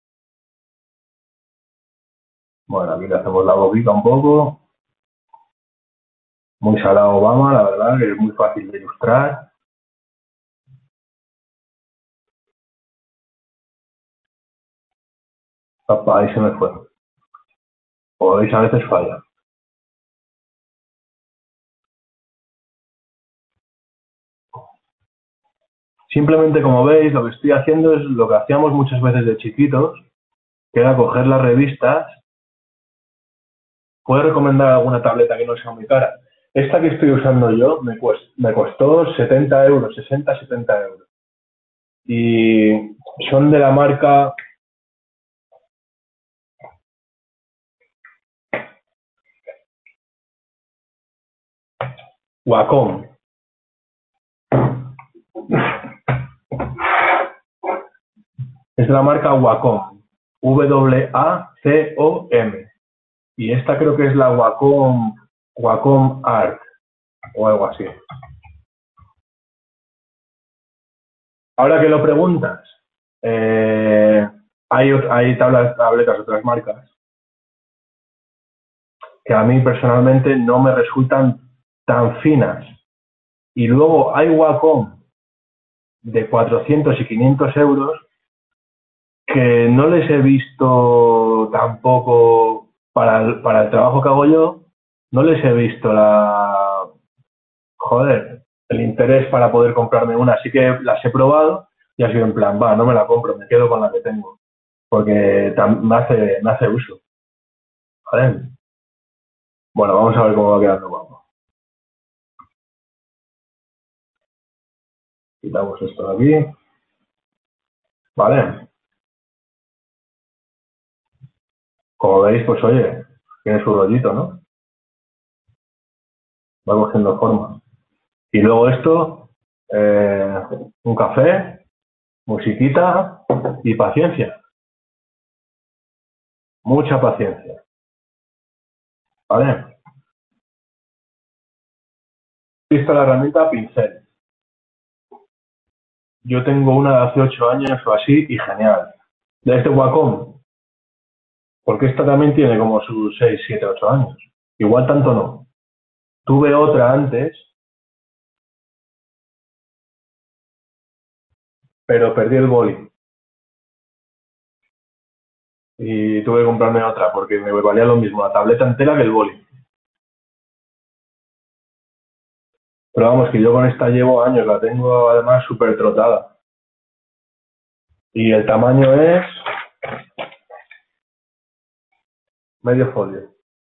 Bueno, aquí le hacemos la boquita un poco. Muy salado Obama, la verdad, que es muy fácil de ilustrar. Opa, ahí se me fue. Como veis, a veces falla. Simplemente, como veis, lo que estoy haciendo es lo que hacíamos muchas veces de chiquitos, que era coger las revistas. ¿Puedo recomendar alguna tableta que no sea muy cara? Esta que estoy usando yo me costó 70 euros, 60, 70 euros. Y son de la marca Wacom. Es de la marca Wacom. W-A-C-O-M. Y esta creo que es la Wacom Art o algo así. Ahora que lo preguntas, hay tabletas de otras marcas que a mí personalmente no me resultan tan finas. Y luego hay Wacom de 400 y 500 euros que no les he visto tampoco para el trabajo que hago yo, no les he visto el interés para poder comprarme una. Así que las he probado y ha sido en plan, va, no me la compro, me quedo con la que tengo, porque me hace uso. ¿Vale? Bueno, vamos a ver cómo va quedando. Vamos. Quitamos esto de aquí. Vale. Como veis, pues oye, tiene su rollito, ¿no? Va cogiendo forma. Y luego esto, un café, musiquita y paciencia. Mucha paciencia. ¿Vale? Visto la herramienta pincel. Yo tengo una de hace 8 años o así y genial. De este Wacom, porque esta también tiene como sus 6, 7, 8 años. Igual tanto no. Tuve otra antes, pero perdí el boli. Y tuve que comprarme otra porque me valía lo mismo la tableta entera que el boli. Pero vamos, que yo con esta llevo años, la tengo además súper trotada. Y el tamaño es medio folio.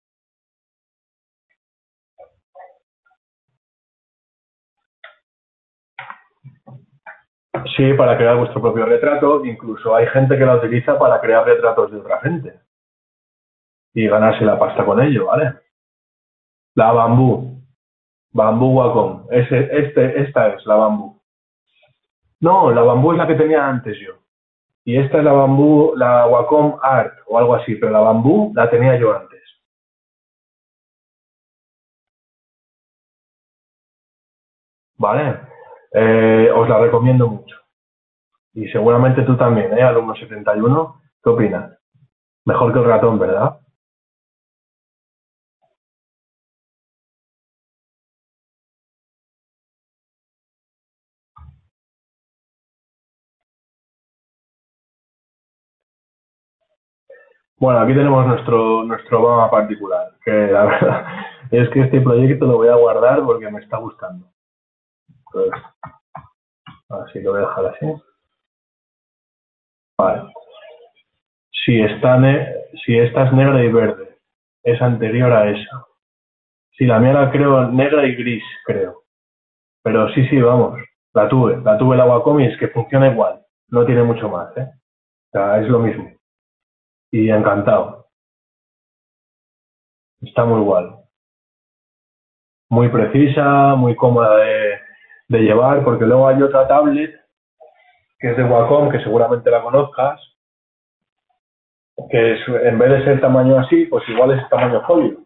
Sí, para crear vuestro propio retrato. Incluso hay gente que la utiliza para crear retratos de otra gente y ganarse la pasta con ello, ¿vale? La bambú, bambú Wacom. Esta es la bambú. No, la bambú es la que tenía antes yo. Y esta es la bambú, la Wacom Art o algo así, pero la bambú la tenía yo antes. ¿Vale? Os la recomiendo mucho. Y seguramente tú también, ¿eh? Alumno 71, ¿qué opinas? Mejor que el ratón, ¿verdad? Bueno, aquí tenemos nuestro Obama particular, que la verdad es que este proyecto lo voy a guardar porque me está gustando. Entonces, así lo voy a dejar así. Vale. Si esta es negra y verde, es anterior a esa. Sí, la mía la creo negra y gris, creo. Pero sí, sí, vamos, la Wacom y es que funciona igual, no tiene mucho más, ¿eh? O sea, es lo mismo. Y encantado, está muy igual. Muy precisa, muy cómoda de llevar, porque luego hay otra tablet que es de Wacom, que seguramente la conozcas, que es, en vez de ser tamaño así, pues igual es tamaño folio,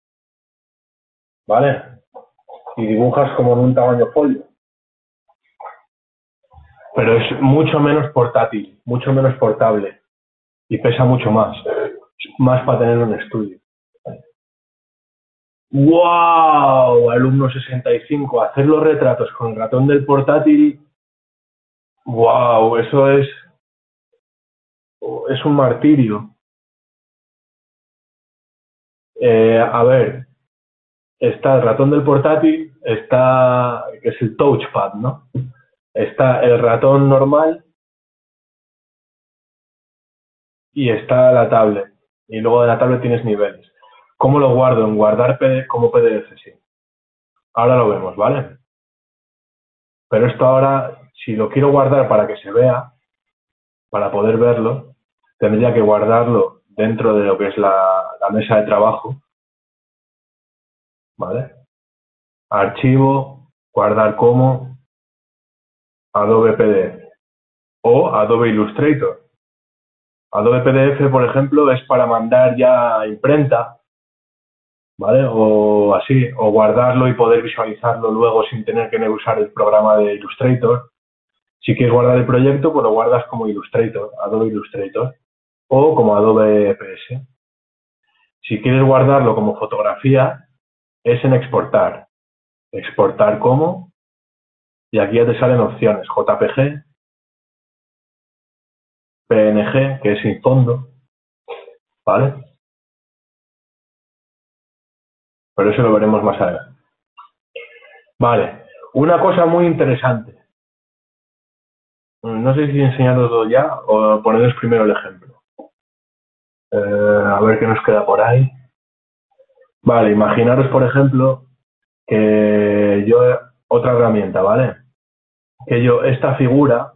¿vale? Y dibujas como en un tamaño folio. Pero es mucho menos portátil, mucho menos portable y pesa mucho más, más para tener un estudio. ¡Wow! Alumno 65, hacer los retratos con el ratón del portátil, ¡wow! Eso es un martirio. A ver, está el ratón del portátil, está, que es el touchpad, ¿no? Está el ratón normal y está la tablet. Y luego de la tablet tienes niveles. ¿Cómo lo guardo? En guardar como PDF, sí. Ahora lo vemos, ¿vale? Pero esto ahora, si lo quiero guardar para que se vea, para poder verlo, tendría que guardarlo dentro de lo que es la mesa de trabajo, ¿vale? Archivo, guardar como Adobe PDF o Adobe Illustrator. Adobe PDF, por ejemplo, es para mandar ya a imprenta, ¿vale? O así, o guardarlo y poder visualizarlo luego sin tener que usar el programa de Illustrator. Si quieres guardar el proyecto, pues lo guardas como Illustrator, Adobe Illustrator, o como Adobe PS. Si quieres guardarlo como fotografía, es en exportar. Exportar como, y aquí ya te salen opciones, JPG, PNG, que es sin fondo, ¿vale? Pero eso lo veremos más adelante. Vale, una cosa muy interesante. No sé si enseñaroslo ya o poneros primero el ejemplo. A ver qué nos queda por ahí. Vale, imaginaros, por ejemplo, que yo, otra herramienta, ¿vale? Que yo, esta figura,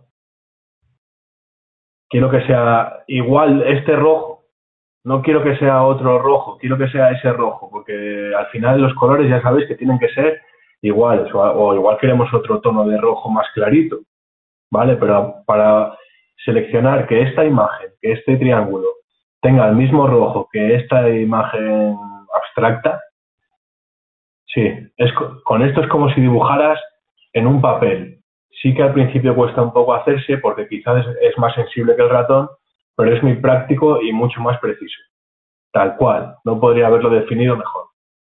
quiero que sea igual este rojo, no quiero que sea otro rojo, quiero que sea ese rojo, porque al final los colores ya sabéis que tienen que ser iguales, o igual queremos otro tono de rojo más clarito, ¿vale? Pero para seleccionar que esta imagen, que este triángulo, tenga el mismo rojo que esta imagen abstracta, sí, con esto es como si dibujaras en un papel. Sí que al principio cuesta un poco hacerse porque quizás es más sensible que el ratón, pero es muy práctico y mucho más preciso. Tal cual, no podría haberlo definido mejor.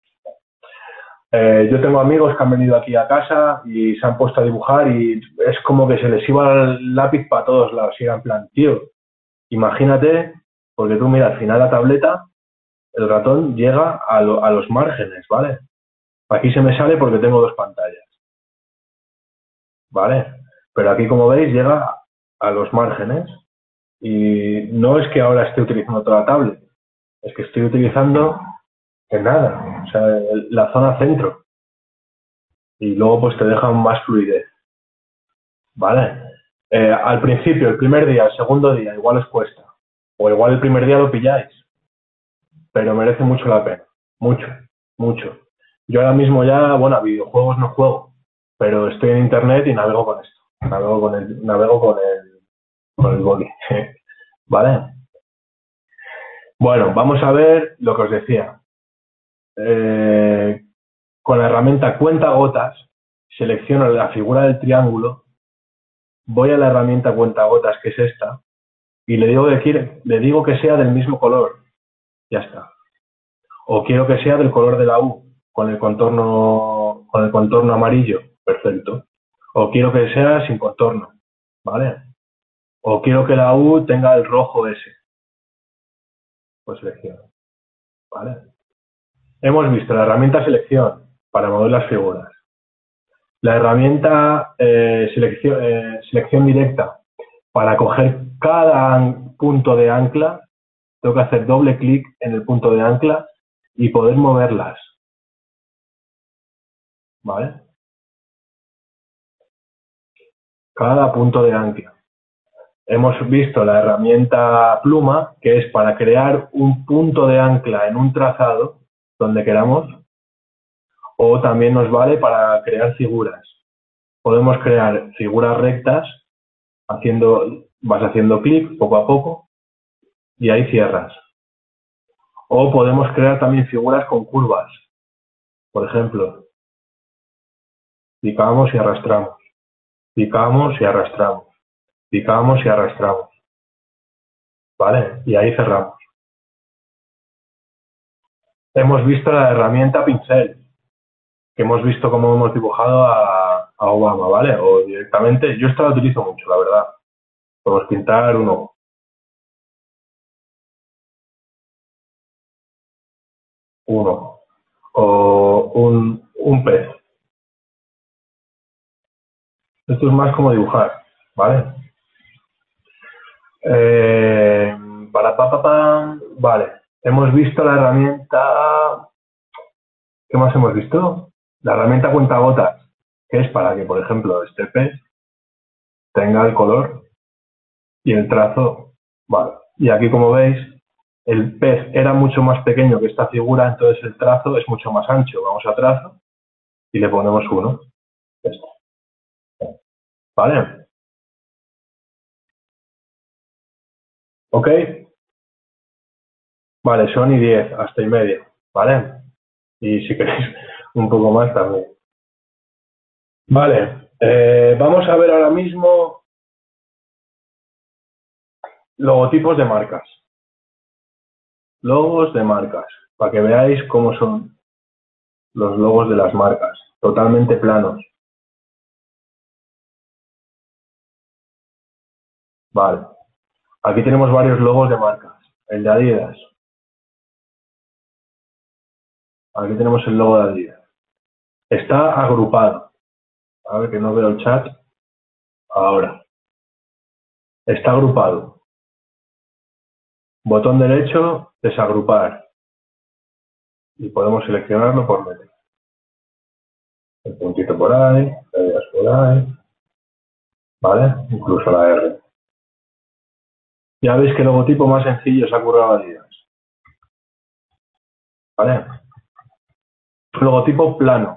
Yo tengo amigos que han venido aquí a casa y se han puesto a dibujar y es como que se les iba el lápiz para todos lados. Y era en plan, tío, imagínate, porque tú mira, al final la tableta, el ratón llega a los márgenes, ¿vale? Aquí se me sale porque tengo dos pantallas, ¿vale? Pero aquí, como veis, llega a los márgenes y no es que ahora esté utilizando toda la tablet, es que estoy utilizando en nada, o sea, la zona centro y luego pues te dejan más fluidez, ¿vale? Al principio, el primer día, el segundo día, igual os cuesta, o igual el primer día lo pilláis, pero merece mucho la pena, mucho, mucho. Yo ahora mismo ya, bueno, a videojuegos no juego, pero estoy en internet y navego con esto, navego con el boli, ¿vale? Bueno, vamos a ver lo que os decía. Eh, con la herramienta cuentagotas, selecciono la figura del triángulo, voy a la herramienta cuentagotas, que es esta, y le digo que sea del mismo color, ya está. O quiero que sea del color de la U, con el contorno amarillo, perfecto. O quiero que sea sin contorno, ¿vale? O quiero que la U tenga el rojo ese, pues selecciono, ¿vale? Hemos visto la herramienta selección para mover las figuras. La herramienta selección directa para coger cada punto de ancla, tengo que hacer doble clic en el punto de ancla y poder moverlas, ¿vale? cada punto de ancla. Hemos visto la herramienta pluma, que es para crear un punto de ancla en un trazado donde queramos, o también nos vale para crear figuras. Podemos crear figuras rectas, vas haciendo clic poco a poco y ahí cierras. O podemos crear también figuras con curvas. Por ejemplo, picamos y arrastramos, picamos y arrastramos, picamos y arrastramos. ¿Vale? Y ahí cerramos. Hemos visto la herramienta pincel, que hemos visto cómo hemos dibujado a Obama, ¿vale? O directamente, yo esta la utilizo mucho, la verdad. Podemos pintar un ojo. O un pez. Esto es más como dibujar, ¿vale? Vale. Hemos visto la herramienta. ¿Qué más hemos visto? La herramienta cuentagotas, que es para que, por ejemplo, este pez tenga el color y el trazo. Vale. Y aquí, como veis, el pez era mucho más pequeño que esta figura, entonces el trazo es mucho más ancho. Vamos a trazo y le ponemos 1. Esto. ¿Vale? ¿Ok? Vale, son y 10, hasta y medio. ¿Vale? Y si queréis un poco más también. Vale, vamos a ver ahora mismo logotipos de marcas. Logos de marcas, para que veáis cómo son los logos de las marcas. Totalmente planos. Vale. Aquí tenemos varios logos de marcas. El de Adidas. Aquí tenemos el logo de Adidas. Está agrupado. A ver que no veo el chat. Ahora. Está agrupado. Botón derecho, desagrupar. Y podemos seleccionarlo por letra. El puntito por ahí, rayas por ahí. ¿Vale? Incluso la R. Ya veis que logotipo más sencillo se ha currado Adidas. ¿Vale? Logotipo plano.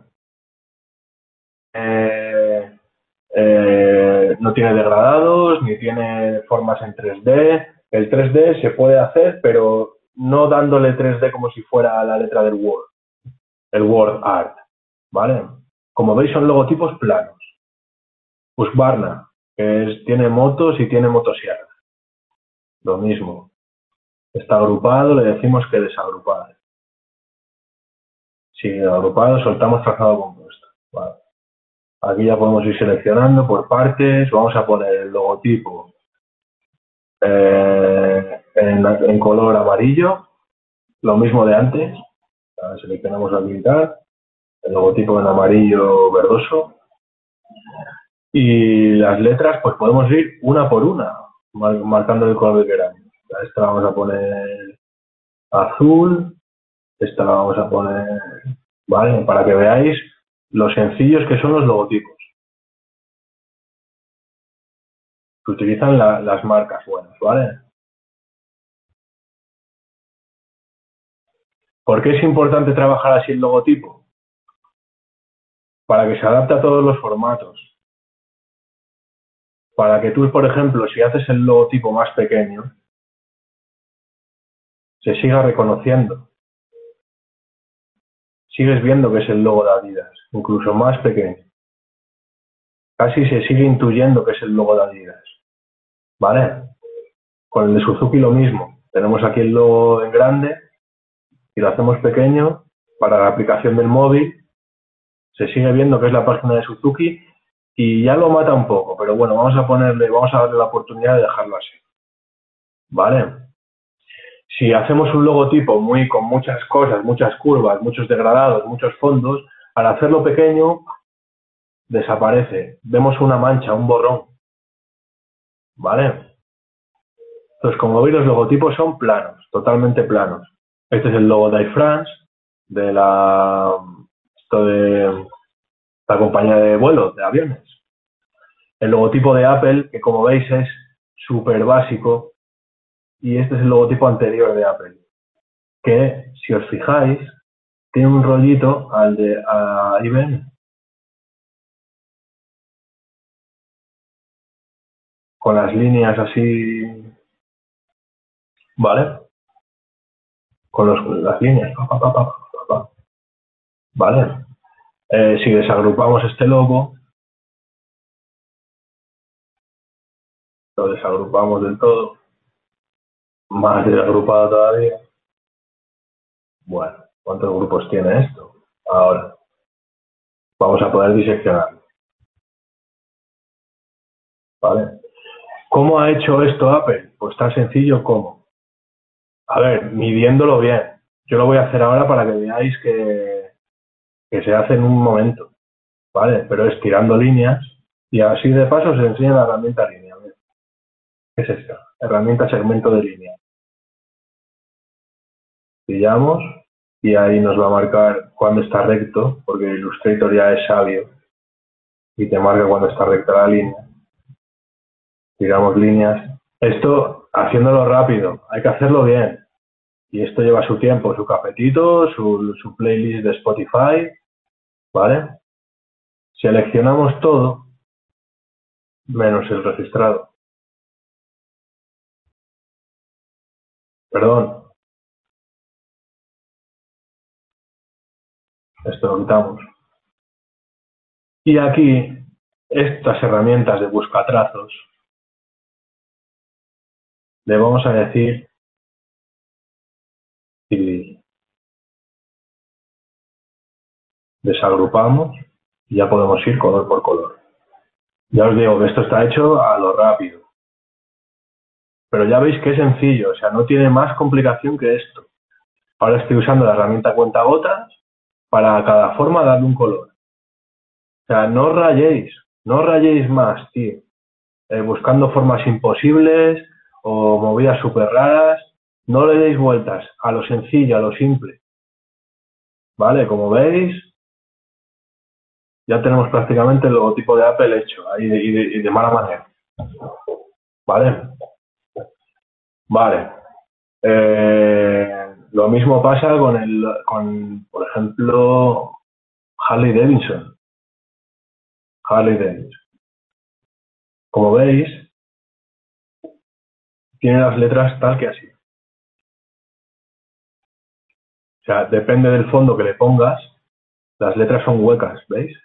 No tiene degradados, ni tiene formas en 3D. El 3D se puede hacer, pero no dándole 3D como si fuera la letra del Word. El Word Art. ¿Vale? Como veis son logotipos planos. Husqvarna, tiene motos y tiene motosierra. Lo mismo. Está agrupado, le decimos que desagrupado. Si agrupado, soltamos trazado compuesto. Vale. Aquí ya podemos ir seleccionando por partes. Vamos a poner el logotipo en color amarillo. Lo mismo de antes. Seleccionamos la habilitar. El logotipo en amarillo verdoso. Y las letras, pues podemos ir una por una, marcando el color que queramos. Esta la vamos a poner azul. Esta la vamos a poner, ¿vale? Para que veáis lo sencillos que son los logotipos. Que utilizan las marcas buenas, ¿vale? ¿Por qué es importante trabajar así el logotipo? Para que se adapte a todos los formatos. Para que tú, por ejemplo, si haces el logotipo más pequeño, se siga reconociendo. Sigues viendo que es el logo de Adidas, incluso más pequeño. Casi se sigue intuyendo que es el logo de Adidas. ¿Vale? Con el de Suzuki lo mismo. Tenemos aquí el logo en grande y lo hacemos pequeño para la aplicación del móvil. Se sigue viendo que es la página de Suzuki y ya lo mata un poco, pero bueno, vamos a darle la oportunidad de dejarlo así. ¿Vale? Si hacemos un logotipo con muchas cosas, muchas curvas, muchos degradados, muchos fondos, al hacerlo pequeño desaparece. Vemos una mancha, un borrón. ¿Vale? Entonces, como veis, los logotipos son planos, totalmente planos. Este es el logo de Air France, de la compañía de vuelo, de aviones. el logotipo de Apple, que como veis es súper básico, y este es el logotipo anterior de Apple, que si os fijáis, tiene un rollito al de ahí ven, con las líneas así, ¿vale? Con las líneas, ¿vale? Si desagrupamos este logo, lo desagrupamos del todo, más desagrupado todavía. Bueno, ¿cuántos grupos tiene esto? Ahora, vamos a poder diseccionarlo, ¿vale? ¿Cómo ha hecho esto Apple? Pues tan sencillo como, a ver, midiéndolo bien. Yo lo voy a hacer ahora para que veáis que se hace en un momento, ¿vale? Pero es tirando líneas y así de paso se enseña la herramienta línea. ¿Qué es esta? Herramienta segmento de línea. Pillamos y ahí nos va a marcar cuando está recto, porque Illustrator ya es sabio y te marca cuando está recta la línea. Tiramos líneas. Esto haciéndolo rápido, hay que hacerlo bien. Y esto lleva su tiempo, su cafetito, su playlist de Spotify, ¿vale? Seleccionamos todo menos el registrado. Perdón, esto lo quitamos. Y aquí, estas herramientas de buscatrazos, le vamos a decir dividir. Desagrupamos y ya podemos ir color por color. Ya os digo que esto está hecho a lo rápido. Pero ya veis que es sencillo, o sea, no tiene más complicación que esto. Ahora estoy usando la herramienta cuentagotas para a cada forma darle un color. O sea, no rayéis más, tío. Buscando formas imposibles o movidas súper raras. No le deis vueltas a lo sencillo, a lo simple. ¿Vale? Como veis, ya tenemos prácticamente el logotipo de Apple hecho, ahí y de mala manera. ¿Vale? Vale. Lo mismo pasa con, por ejemplo, Harley Davidson. Harley Davidson. Como veis, tiene las letras tal que así. O sea, depende del fondo que le pongas, las letras son huecas, ¿veis?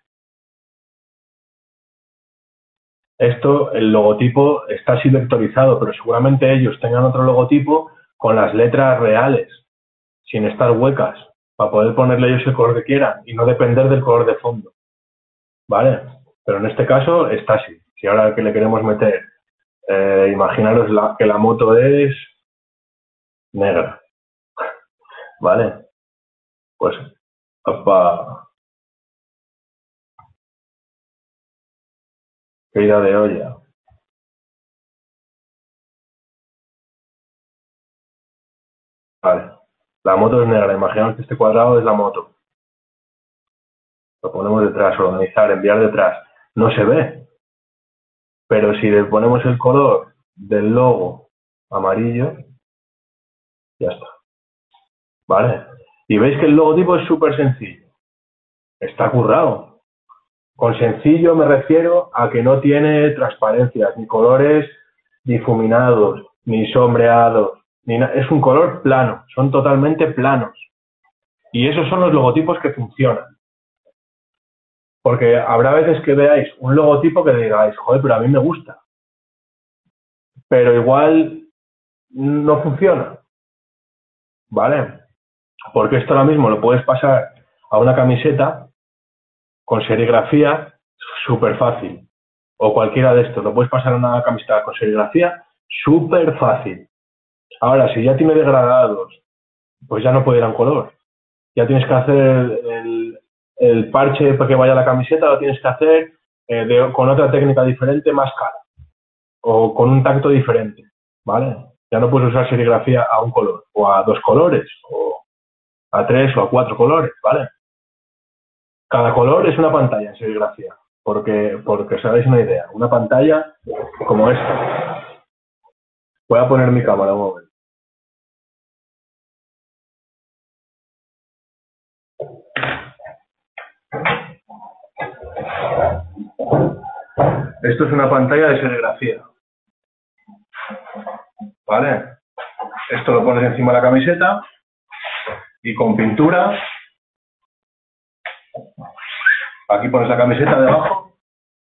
Esto, el logotipo está así vectorizado, pero seguramente ellos tengan otro logotipo con las letras reales, sin estar huecas, para poder ponerle ellos el color que quieran y no depender del color de fondo. ¿Vale? Pero en este caso está así. Si ahora que le queremos meter, imaginaros que la moto es negra, ¿vale? Pues, opa, qué idea de olla. Vale. La moto es negra, imaginaos que este cuadrado es la moto. Lo ponemos detrás, organizar, enviar detrás. No se ve. Pero si le ponemos el color del logo amarillo, ya está. ¿Vale? Y veis que el logotipo es súper sencillo. Está currado. Con sencillo me refiero a que no tiene transparencias, ni colores difuminados, ni sombreados, es un color plano, son totalmente planos. Y esos son los logotipos que funcionan. Porque habrá veces que veáis un logotipo que digáis, joder, pero a mí me gusta. Pero igual no funciona. ¿Vale? Porque esto ahora mismo lo puedes pasar a una camiseta con serigrafía súper fácil. O cualquiera de estos, lo puedes pasar a una camiseta con serigrafía súper fácil. Ahora, si ya tiene degradados, pues ya no puede ir a un color. Ya tienes que hacer el parche para que vaya a la camiseta, lo tienes que hacer con otra técnica diferente, más cara. O con un tacto diferente, ¿vale? Ya no puedes usar serigrafía a un color, o a dos colores, o a tres o a cuatro colores, ¿vale? Cada color es una pantalla en serigrafía. porque os hagáis una idea. Una pantalla como esta. Voy a poner mi cámara un momento. Esto es una pantalla de serigrafía. ¿Vale? Esto lo pones encima de la camiseta y con pintura, aquí pones la camiseta debajo,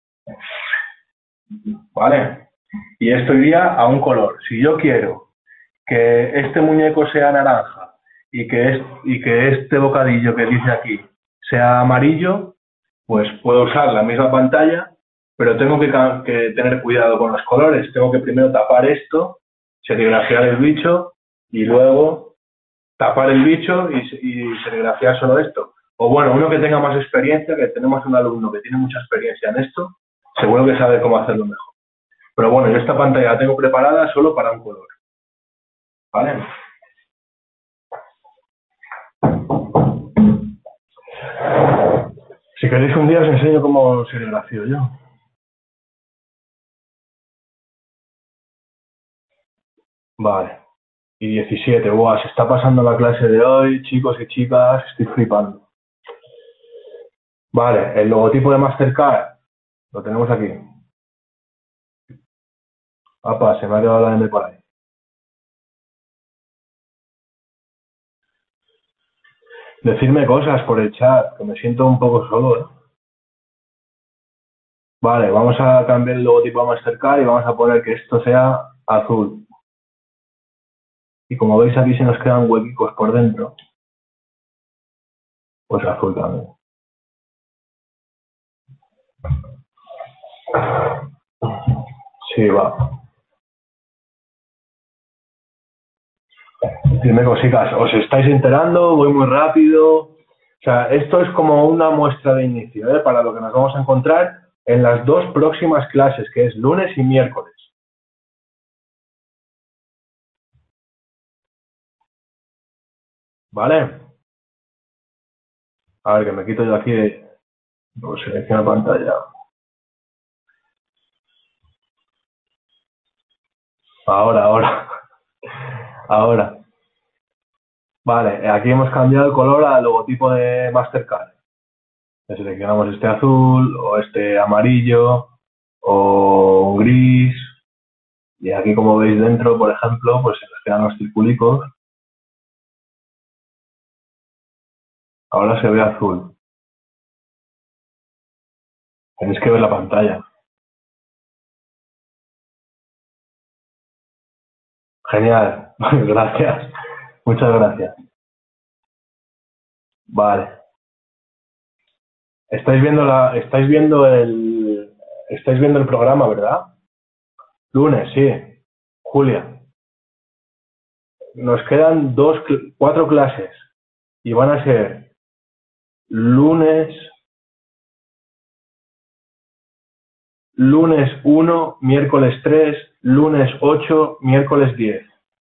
¿vale? Y esto iría a un color. Si yo quiero que este muñeco sea naranja y que este bocadillo que dice aquí sea amarillo, pues puedo usar la misma pantalla, pero tengo que tener cuidado con los colores. Tengo que primero tapar esto, serigrafiar el bicho y luego tapar el bicho y serigrafiar solo esto. O bueno, uno que tenga más experiencia, que tenemos un alumno que tiene mucha experiencia en esto, seguro que sabe cómo hacerlo mejor. Pero bueno, yo esta pantalla la tengo preparada solo para un color. ¿Vale? Si queréis un día os enseño cómo serigrafío yo. Vale. Y 17. Buah, se está pasando la clase de hoy, chicos y chicas, estoy flipando. Vale, el logotipo de Mastercard lo tenemos aquí. Apa, se me ha quedado la M por ahí. Decirme cosas por el chat, que me siento un poco solo, ¿eh? Vale, vamos a cambiar el logotipo a Mastercard y vamos a poner que esto sea azul. Y como veis aquí se nos quedan huequicos por dentro, pues azul también. Sí, va. Dime cositas, ¿os estáis enterando? ¿Voy muy rápido? O sea, esto es como una muestra de inicio, ¿eh? Para lo que nos vamos a encontrar en las dos próximas clases, que es lunes y miércoles. ¿Vale? A ver, que me quito yo aquí, pues selecciono pantalla. Ahora. Ahora. Vale, aquí hemos cambiado el color al logotipo de Mastercard. Seleccionamos este azul o este amarillo o un gris. Y aquí, como veis dentro, por ejemplo, pues se nos quedan los circulicos. Ahora se ve azul. Tenéis que ver la pantalla. Genial. Gracias. Muchas gracias. Vale. Estáis viendo el programa, ¿verdad? Lunes, sí. Julia. Nos quedan 4 clases y van a ser lunes, lunes 1, miércoles 3, lunes 8, miércoles 10.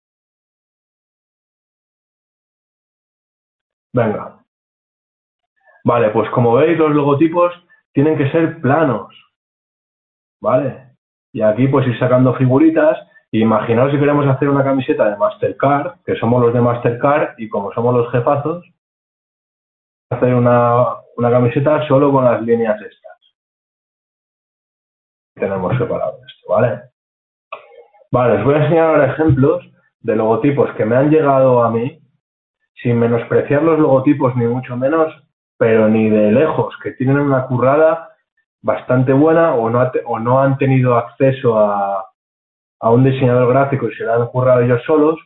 Venga. Vale, pues como veis los logotipos tienen que ser planos. ¿Vale? Y aquí pues ir sacando figuritas. Imaginaos si queremos hacer una camiseta de Mastercard, que somos los de Mastercard y como somos los jefazos, hacer una camiseta solo con las líneas estas. Tenemos separado esto, ¿vale? Vale, os voy a enseñar ahora ejemplos de logotipos que me han llegado a mí, sin menospreciar los logotipos ni mucho menos, pero ni de lejos, que tienen una currada bastante buena o no han tenido acceso a un diseñador gráfico y se lo han currado ellos solos.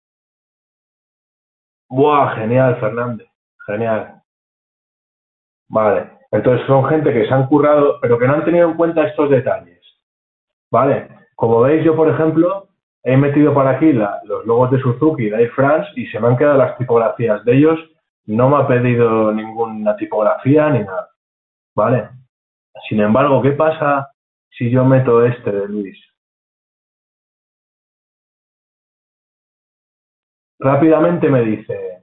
¡Buah! Genial, Fernández. Genial. Vale. Entonces son gente que se han currado, pero que no han tenido en cuenta estos detalles. ¿Vale? Como veis, yo, por ejemplo, he metido para aquí los logos de Suzuki y de Air France y se me han quedado las tipografías de ellos. No me ha pedido ninguna tipografía ni nada. ¿Vale? Sin embargo, ¿qué pasa si yo meto este de Luis? Rápidamente me dice,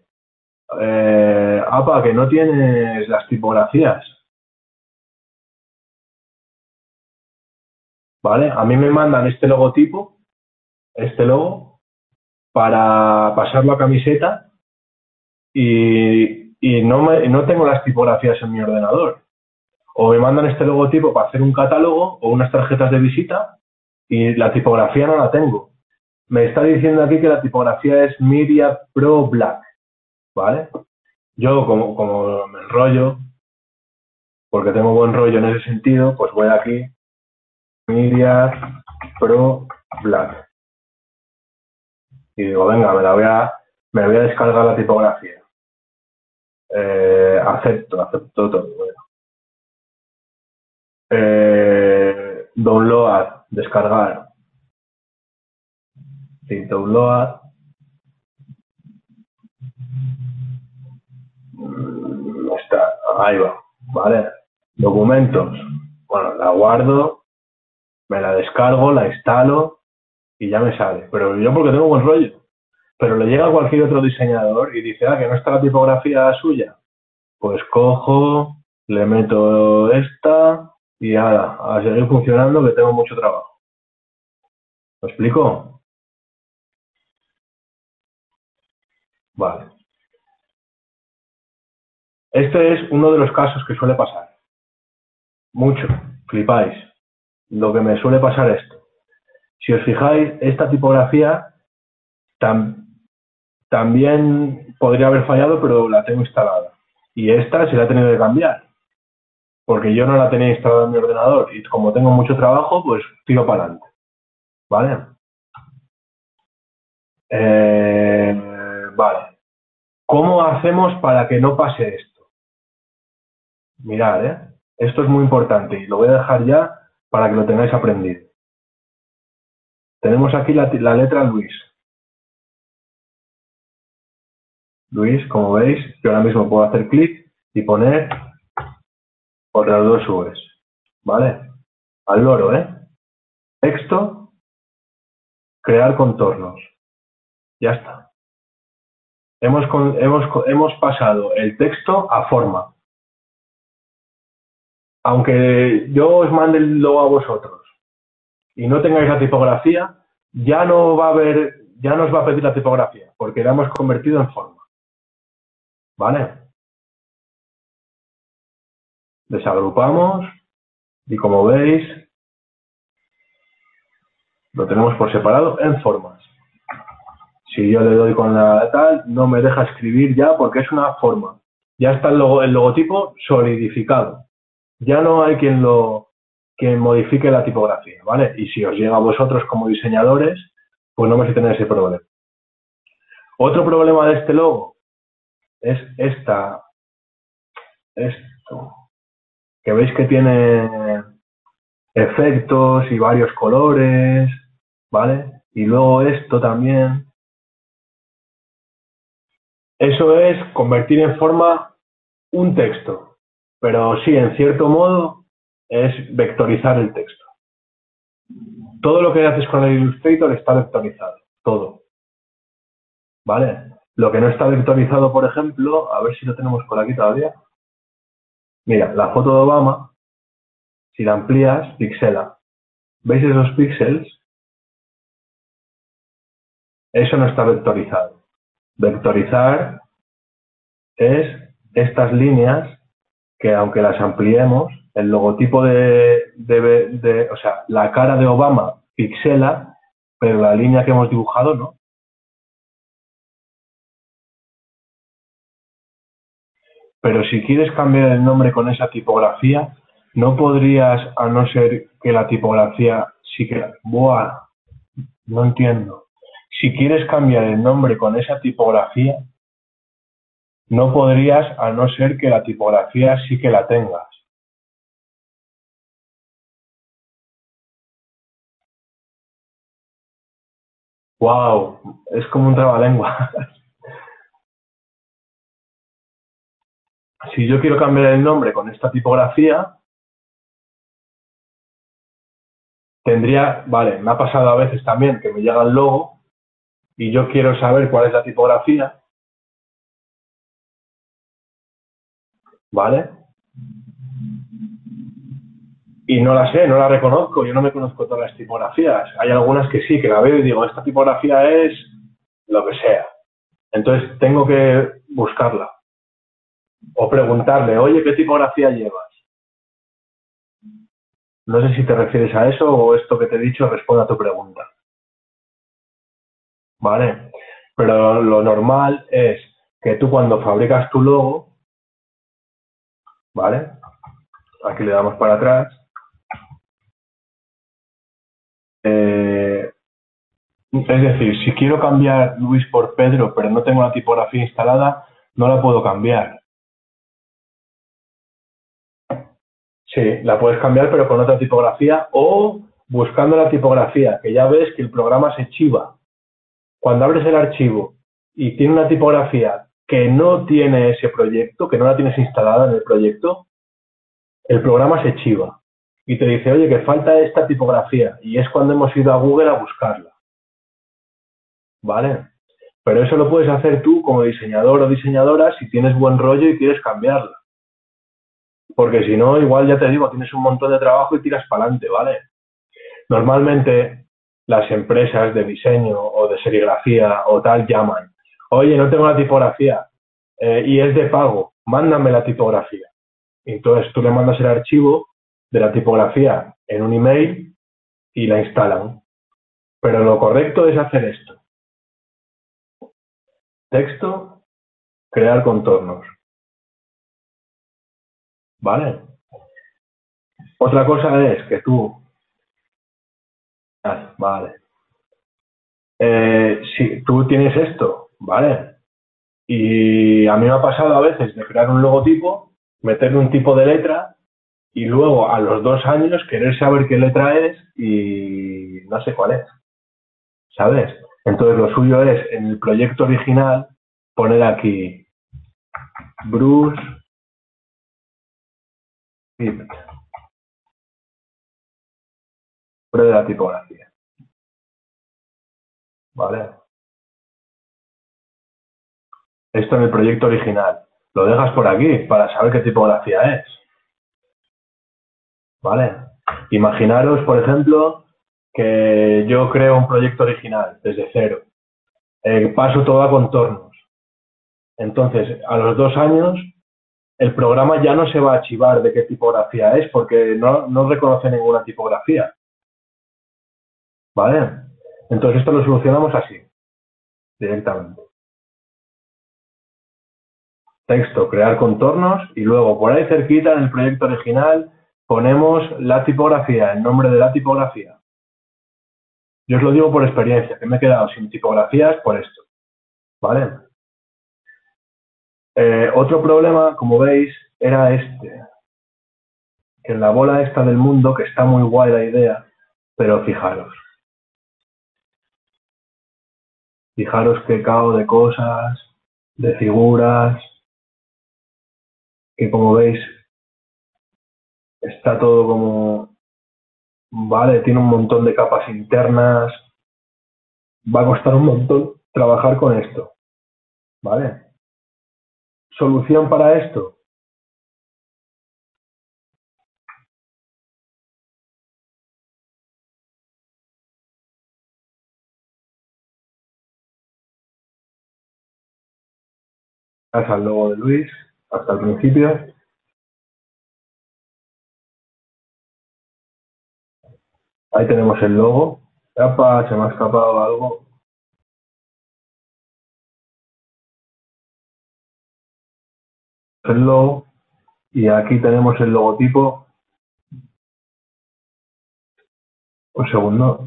apa, que no tienes las tipografías. ¿vale? A mí me mandan este logotipo, este logo, para pasarlo a camiseta y no tengo las tipografías en mi ordenador. O me mandan este logotipo para hacer un catálogo o unas tarjetas de visita y la tipografía no la tengo. Me está diciendo aquí que la tipografía es Media Pro Black, ¿vale? Yo, como me enrollo, porque tengo buen rollo en ese sentido, pues voy aquí, Media Pro Black. Y digo, venga, me voy a descargar la tipografía. Acepto todo. Bueno. Download, descargar. Sí, download. Está, ahí va, ¿vale? Documentos. Bueno, la guardo, me la descargo, la instalo y ya me sale. Pero yo porque tengo buen rollo. Pero le llega a cualquier otro diseñador y dice, que no está la tipografía suya. Pues cojo, le meto esta y ahora, a seguir funcionando que tengo mucho trabajo. ¿Me explico? Vale. Este es uno de los casos que suele pasar. Mucho. Flipáis. Lo que me suele pasar esto. Si os fijáis, esta tipografía también podría haber fallado, pero la tengo instalada. Y esta se la he tenido que cambiar. Porque yo no la tenía instalada en mi ordenador. Y como tengo mucho trabajo, pues tiro para adelante. ¿Vale? Vale. ¿Cómo hacemos para que no pase esto? Mirad, esto es muy importante y lo voy a dejar ya para que lo tengáis aprendido. Tenemos aquí la letra Luis. Luis, como veis, yo ahora mismo puedo hacer clic y poner otras dos U's. ¿Vale? Al loro, Texto, crear contornos. Ya está. Hemos pasado el texto a forma. Aunque yo os mande el logo a vosotros y no tengáis la tipografía, ya no os va a pedir la tipografía, porque la hemos convertido en forma. ¿Vale? Desagrupamos y como veis, lo tenemos por separado en formas. Si yo le doy con la tal, no me deja escribir ya porque es una forma. Ya está el logotipo solidificado. Ya no hay quien modifique la tipografía, ¿vale? Y si os llega a vosotros como diseñadores, pues no vais a tener ese problema. Otro problema de este logo es esto, que veis que tiene efectos y varios colores, ¿vale? Y luego esto también. Eso es convertir en forma un texto, pero sí, en cierto modo, es vectorizar el texto. Todo lo que haces con el Illustrator está vectorizado, todo. ¿Vale? Lo que no está vectorizado, por ejemplo, a ver si lo tenemos por aquí todavía. Mira, la foto de Obama, si la amplías, pixela. ¿Veis esos píxeles? Eso no está vectorizado. Vectorizar es estas líneas que, aunque las ampliemos, el logotipo o sea, la cara de Obama pixela, pero la línea que hemos dibujado no. Pero si quieres cambiar el nombre con esa tipografía, no podrías, a no ser que la tipografía sí que... ¡Buah! No entiendo. Si quieres cambiar el nombre con esa tipografía, no podrías, a no ser que la tipografía sí que la tengas. ¡Wow! Es como un trabalengua. Si yo quiero cambiar el nombre con esta tipografía, vale, me ha pasado a veces también que me llega el logo y yo quiero saber cuál es la tipografía, ¿vale? y no la sé, no la reconozco, yo no me conozco todas las tipografías. Hay algunas que sí, que la veo y digo, esta tipografía es lo que sea. Entonces tengo que buscarla o preguntarle, oye, ¿qué tipografía llevas? No sé si te refieres a eso o esto que te he dicho responde a tu pregunta. ¿Vale? Pero lo normal es que tú cuando fabricas tu logo, ¿vale? Aquí le damos para atrás. Es decir, si quiero cambiar Luis por Pedro, pero no tengo la tipografía instalada, no la puedo cambiar. Sí, la puedes cambiar, pero con otra tipografía o buscando la tipografía, que ya ves que el programa se chiva. Cuando abres el archivo y tiene una tipografía que no tiene ese proyecto, que no la tienes instalada en el proyecto, el programa se chiva y te dice, oye, que falta esta tipografía. Y es cuando hemos ido a Google a buscarla. ¿Vale? Pero eso lo puedes hacer tú como diseñador o diseñadora si tienes buen rollo y quieres cambiarla. Porque si no, igual ya te digo, tienes un montón de trabajo y tiras para adelante, ¿vale? Normalmente las empresas de diseño o de serigrafía o tal llaman, oye, no tengo la tipografía y es de pago, mándame la tipografía. Entonces tú le mandas el archivo de la tipografía en un email y la instalan. Pero lo correcto es hacer esto. Texto, crear contornos. ¿Vale? Otra cosa es que tú... Vale. Si tú tienes esto, ¿vale? Y a mí me ha pasado a veces de crear un logotipo, meterle un tipo de letra y luego a los 2 años querer saber qué letra es y no sé cuál es, ¿sabes? Entonces lo suyo es en el proyecto original poner aquí Bruce Pitt, nombre de la tipografía, ¿vale? Esto en el proyecto original. Lo dejas por aquí para saber qué tipografía es, ¿vale? Imaginaros, por ejemplo, que yo creo un proyecto original desde cero. Paso todo a contornos. Entonces, a los 2 años, el programa ya no se va a archivar de qué tipografía es porque no reconoce ninguna tipografía. ¿Vale? Entonces, esto lo solucionamos así, directamente. Texto, crear contornos y luego por ahí cerquita en el proyecto original ponemos la tipografía, el nombre de la tipografía. Yo os lo digo por experiencia, que me he quedado sin tipografías por esto. ¿Vale? Otro problema, como veis, era este. Que en la bola esta del mundo, que está muy guay la idea, pero fijaros qué cao de cosas, de figuras, que como veis está todo como, vale, tiene un montón de capas internas, va a costar un montón trabajar con esto, ¿vale? Solución para esto, hasta el logo de Luis, hasta el principio, ahí tenemos el logo, capa, se me ha escapado algo, el logo, y aquí tenemos el logotipo, un segundo.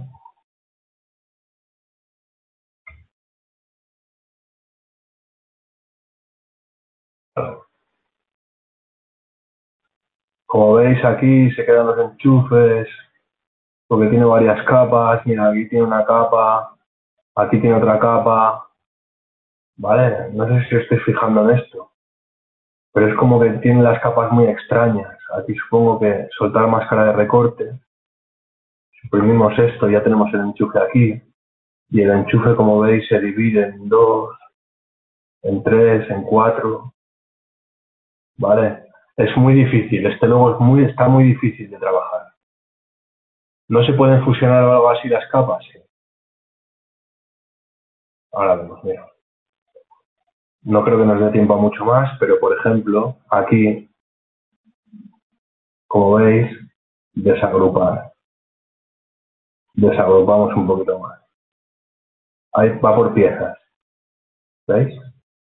Como veis aquí se quedan los enchufes porque tiene varias capas. Mira, aquí tiene una capa, aquí tiene otra capa. ¿Vale? No sé si os estáis fijando en esto, pero es como que tiene las capas muy extrañas. Aquí supongo que soltar máscara de recorte. Suprimimos esto, ya tenemos el enchufe aquí. Y el enchufe, como veis, se divide en dos, en tres, en cuatro. ¿Vale? Es muy difícil. Este logo está muy difícil de trabajar. ¿No se pueden fusionar o algo así las capas? Sí. Ahora vemos, mira. No creo que nos dé tiempo a mucho más, pero por ejemplo, aquí, como veis, desagrupar. Desagrupamos un poquito más. Ahí va por piezas. ¿Veis?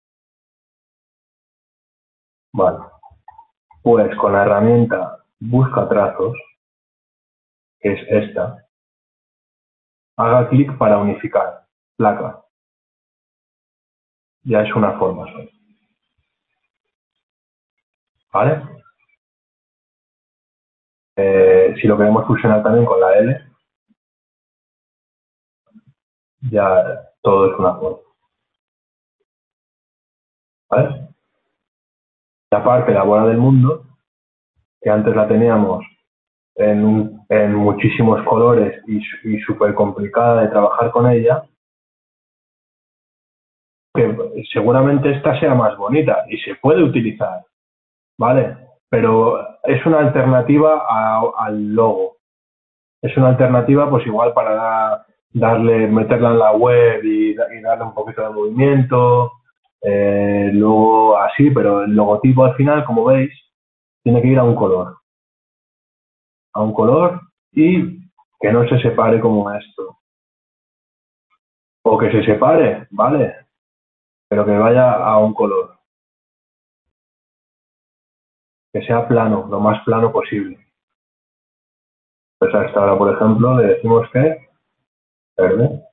Vale. Pues con la herramienta busca trazos, que es esta, haga clic para unificar. Placa. Ya es una forma solo. ¿Vale? Si lo queremos fusionar también con la L, ya todo es una forma. ¿Vale? Y aparte la bola del mundo, que antes la teníamos en muchísimos colores y súper complicada de trabajar con ella, que seguramente esta sea más bonita y se puede utilizar, ¿vale? Pero es una alternativa al logo. Es una alternativa pues igual para darle, meterla en la web y darle un poquito de movimiento, luego así, pero el logotipo al final, como veis, tiene que ir a un color y que no se separe como esto. O que se separe, ¿vale? Pero que vaya a un color, que sea plano, lo más plano posible. Pues a esta hora, por ejemplo, le decimos que verde,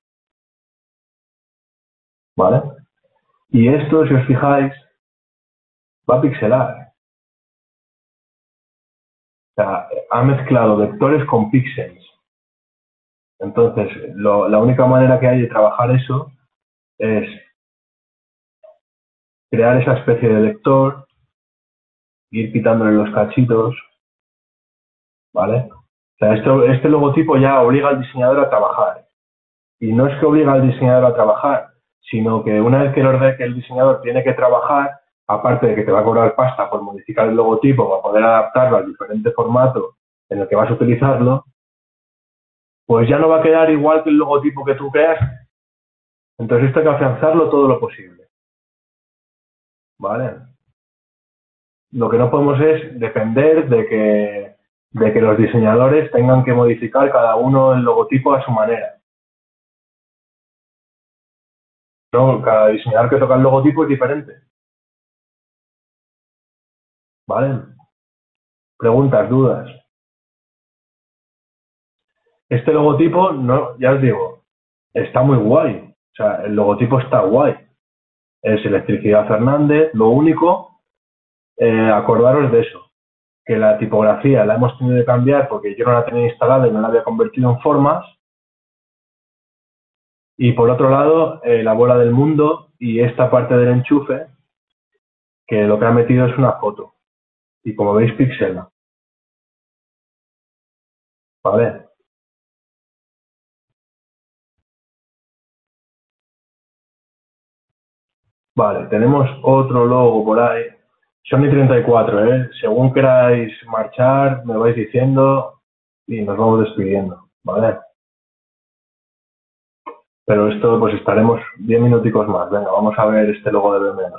¿vale? Y esto, si os fijáis, va a pixelar. O sea, ha mezclado vectores con píxeles. Entonces, la única manera que hay de trabajar eso es crear esa especie de vector, ir quitándole los cachitos, ¿vale? O sea, este logotipo ya obliga al diseñador a trabajar. Y no es que obliga al diseñador a trabajar, sino que una vez que el diseñador tiene que trabajar, aparte de que te va a cobrar pasta por modificar el logotipo, para poder adaptarlo al diferente formato en el que vas a utilizarlo, pues ya no va a quedar igual que el logotipo que tú creas. Entonces esto hay que afianzarlo todo lo posible, ¿vale? Lo que no podemos es depender de que los diseñadores tengan que modificar cada uno el logotipo a su manera. No, cada diseñador que toca el logotipo es diferente, ¿vale? Preguntas, dudas. Este logotipo, no, ya os digo, está muy guay. O sea, el logotipo está guay. Es Electricidad Fernández. Lo único, acordaros de eso, que la tipografía la hemos tenido que cambiar porque yo no la tenía instalada y no la había convertido en formas. Y por otro lado, la bola del mundo y esta parte del enchufe, que lo que ha metido es una foto. Y como veis, pixela. ¿Vale? Vale, tenemos otro logo por ahí. Sony 34, ¿eh? Según queráis marchar, me vais diciendo y nos vamos despidiendo, ¿vale? Pero esto, pues estaremos 10 minuticos más. Venga, vamos a ver este logo de BMW.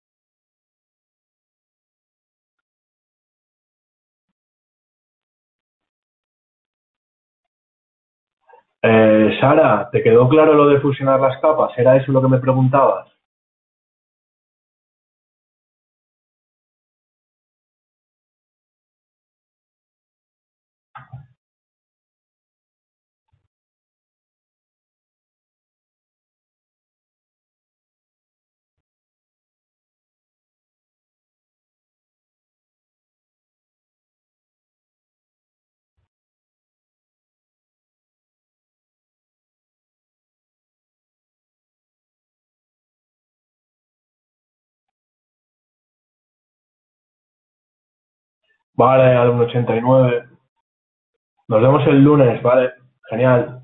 Sara, ¿te quedó claro lo de fusionar las capas? ¿Era eso lo que me preguntabas? Vale, al 89. Nos vemos el lunes, ¿vale? Genial.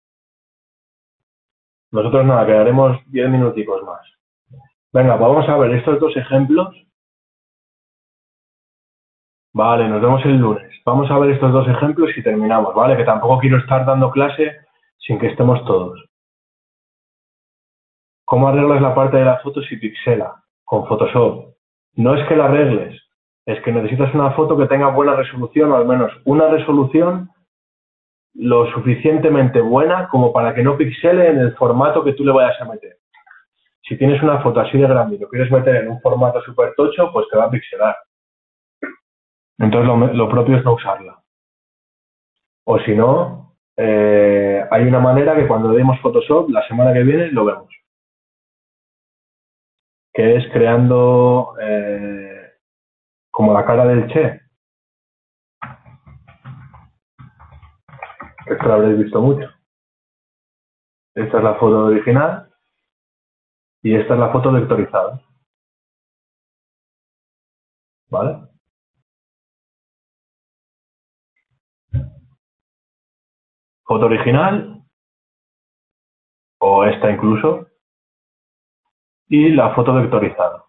Nosotros nada, quedaremos 10 minuticos más. Venga, pues vamos a ver estos dos ejemplos Vale, nos vemos el lunes. Vamos a ver estos dos ejemplos y terminamos, ¿vale? Que tampoco quiero estar dando clase sin que estemos todos. ¿Cómo arreglas la parte de la foto si pixela? Con Photoshop. No es que la arregles, es que necesitas una foto que tenga buena resolución o al menos una resolución lo suficientemente buena como para que no pixele en el formato que tú le vayas a meter. Si tienes una foto así de grande y lo quieres meter en un formato súper tocho, pues te va a pixelar. Entonces lo propio es no usarla. O si no, hay una manera que cuando demos Photoshop, la semana que viene lo vemos. Que es creando como la cara del Che. Esto lo habréis visto mucho. Esta es la foto original y esta es la foto vectorizada. ¿Vale? Foto original, o esta incluso, y la foto vectorizada.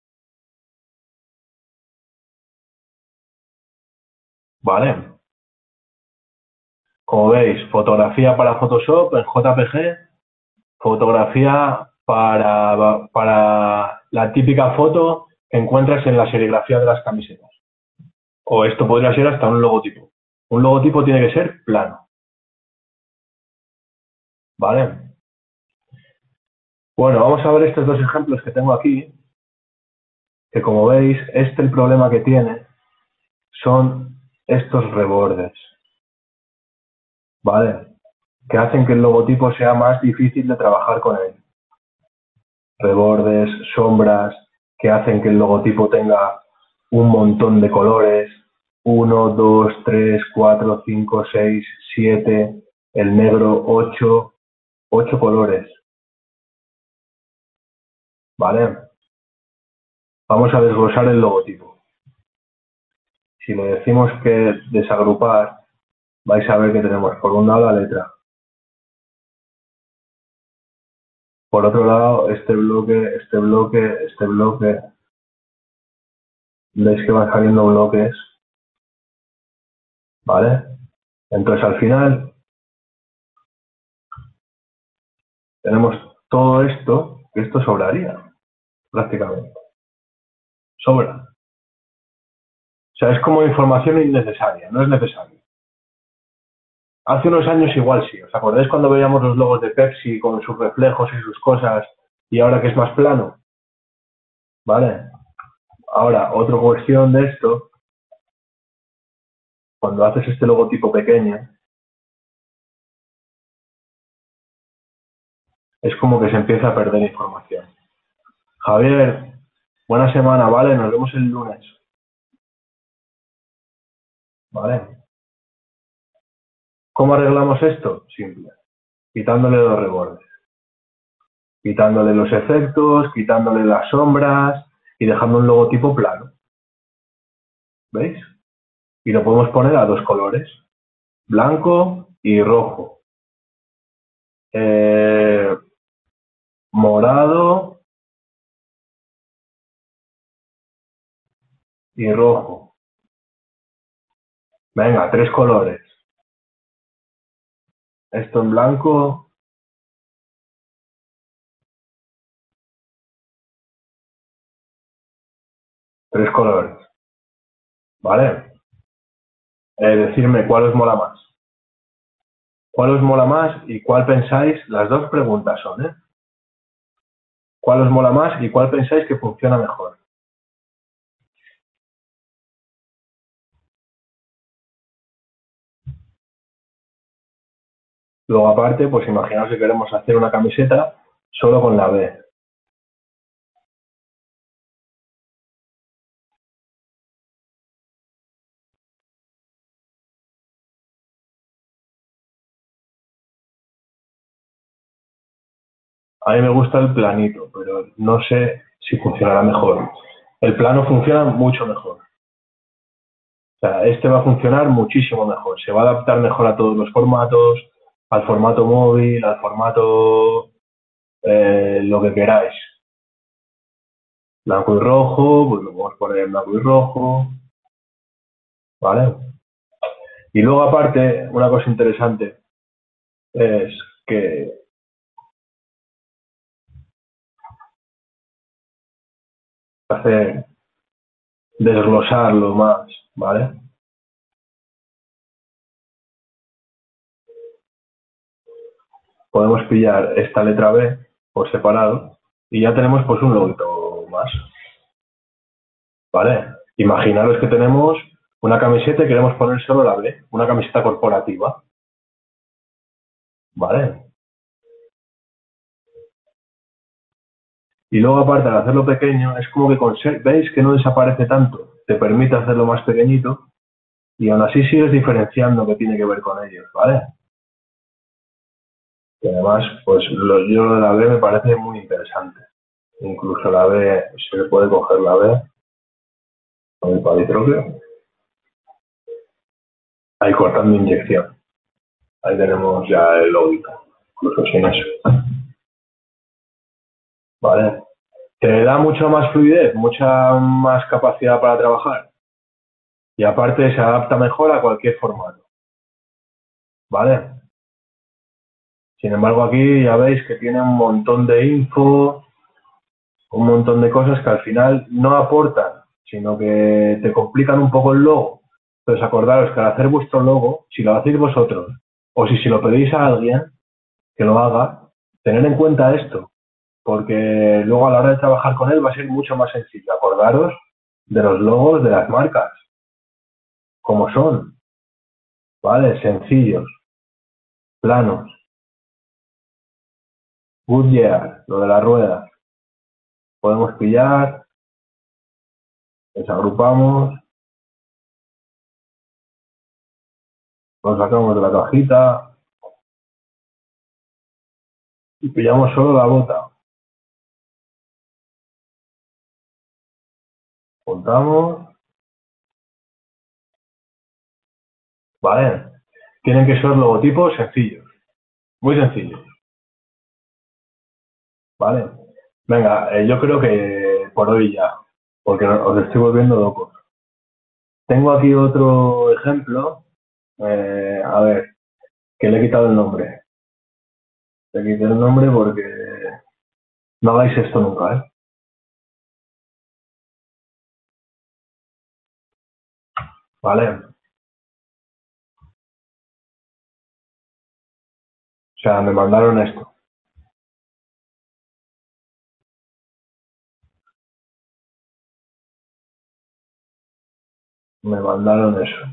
¿Vale? Como veis, fotografía para Photoshop en JPG, fotografía para la típica foto que encuentras en la serigrafía de las camisetas. O esto podría ser hasta un logotipo. Un logotipo tiene que ser plano. ¿Vale? Bueno, vamos a ver estos dos ejemplos que tengo aquí, que como veis, el problema que tiene son estos rebordes. ¿Vale? Que hacen que el logotipo sea más difícil de trabajar con él. Rebordes, sombras, que hacen que el logotipo tenga un montón de colores, 1, 2, 3, 4, 5, 6, 7, el negro 8, 8 colores. ¿Vale? Vamos a desglosar el logotipo. Si le decimos que desagrupar, vais a ver que tenemos por un lado la letra. Por otro lado, este bloque, este bloque, este bloque. Veis que van saliendo bloques. ¿Vale? Entonces al final tenemos todo esto, que esto sobraría, prácticamente. Sobra. O sea, es como información innecesaria, no es necesario. Hace unos años igual sí. ¿Os acordáis cuando veíamos los logos de Pepsi con sus reflejos y sus cosas y ahora que es más plano? ¿Vale? Ahora, otra cuestión de esto, cuando haces este logotipo pequeño, es como que se empieza a perder información. Javier, buena semana, ¿vale? Nos vemos el lunes. ¿Vale? ¿Cómo arreglamos esto? Simple. Quitándole los rebordes. Quitándole los efectos, quitándole las sombras y dejando un logotipo plano. ¿Veis? Y lo podemos poner a dos colores, blanco y rojo. Morado y rojo. Venga, tres colores. Esto en blanco. Tres colores. ¿Vale? Decidme cuál os mola más. ¿Cuál os mola más y cuál pensáis? Las dos preguntas son, ¿eh? ¿Cuál os mola más y cuál pensáis que funciona mejor? Luego aparte, pues imaginaos que queremos hacer una camiseta solo con la B. A mí me gusta el planito, pero no sé si funcionará mejor. El plano funciona mucho mejor. O sea, este va a funcionar muchísimo mejor. Se va a adaptar mejor a todos los formatos, al formato móvil, al formato lo que queráis. Blanco y rojo, pues lo podemos poner en blanco y rojo. ¿vale? Y luego aparte, una cosa interesante es que hacer desglosarlo más, ¿vale? Podemos pillar esta letra B por separado y ya tenemos pues un loguito más, ¿vale? Imaginaros que tenemos una camiseta y queremos poner solo la B, una camiseta corporativa, ¿vale? Y luego aparte al hacerlo pequeño es como que veis que no desaparece tanto, te permite hacerlo más pequeñito y aún así sigues diferenciando que tiene que ver con ellos, ¿vale? Y además, pues yo la B me parece muy interesante. Incluso la B, se puede coger la B con el palitroque. Ahí cortando inyección. Ahí tenemos ya el lógico, incluso sin eso. ¿Vale? Te da mucha más fluidez, mucha más capacidad para trabajar. Y aparte se adapta mejor a cualquier formato. ¿Vale? Sin embargo, aquí ya veis que tiene un montón de info, un montón de cosas que al final no aportan, sino que te complican un poco el logo. Entonces acordaros que al hacer vuestro logo, si lo hacéis vosotros, o si lo pedís a alguien que lo haga, tener en cuenta esto, porque luego a la hora de trabajar con él va a ser mucho más sencillo. Acordaros de los logos de las marcas, como son, ¿vale? Sencillos, planos, Goodyear, lo de las ruedas. Podemos pillar, desagrupamos, lo sacamos de la cajita y pillamos solo la bota. Juntamos, ¿vale? Tienen que ser logotipos sencillos, muy sencillos, ¿vale? Venga, yo creo que por hoy ya, porque os estoy volviendo locos. Tengo aquí otro ejemplo, a ver, que le he quitado el nombre. Le quité el nombre porque no hagáis esto nunca, ¿eh? ¿Vale? O sea, me mandaron esto. Me mandaron eso.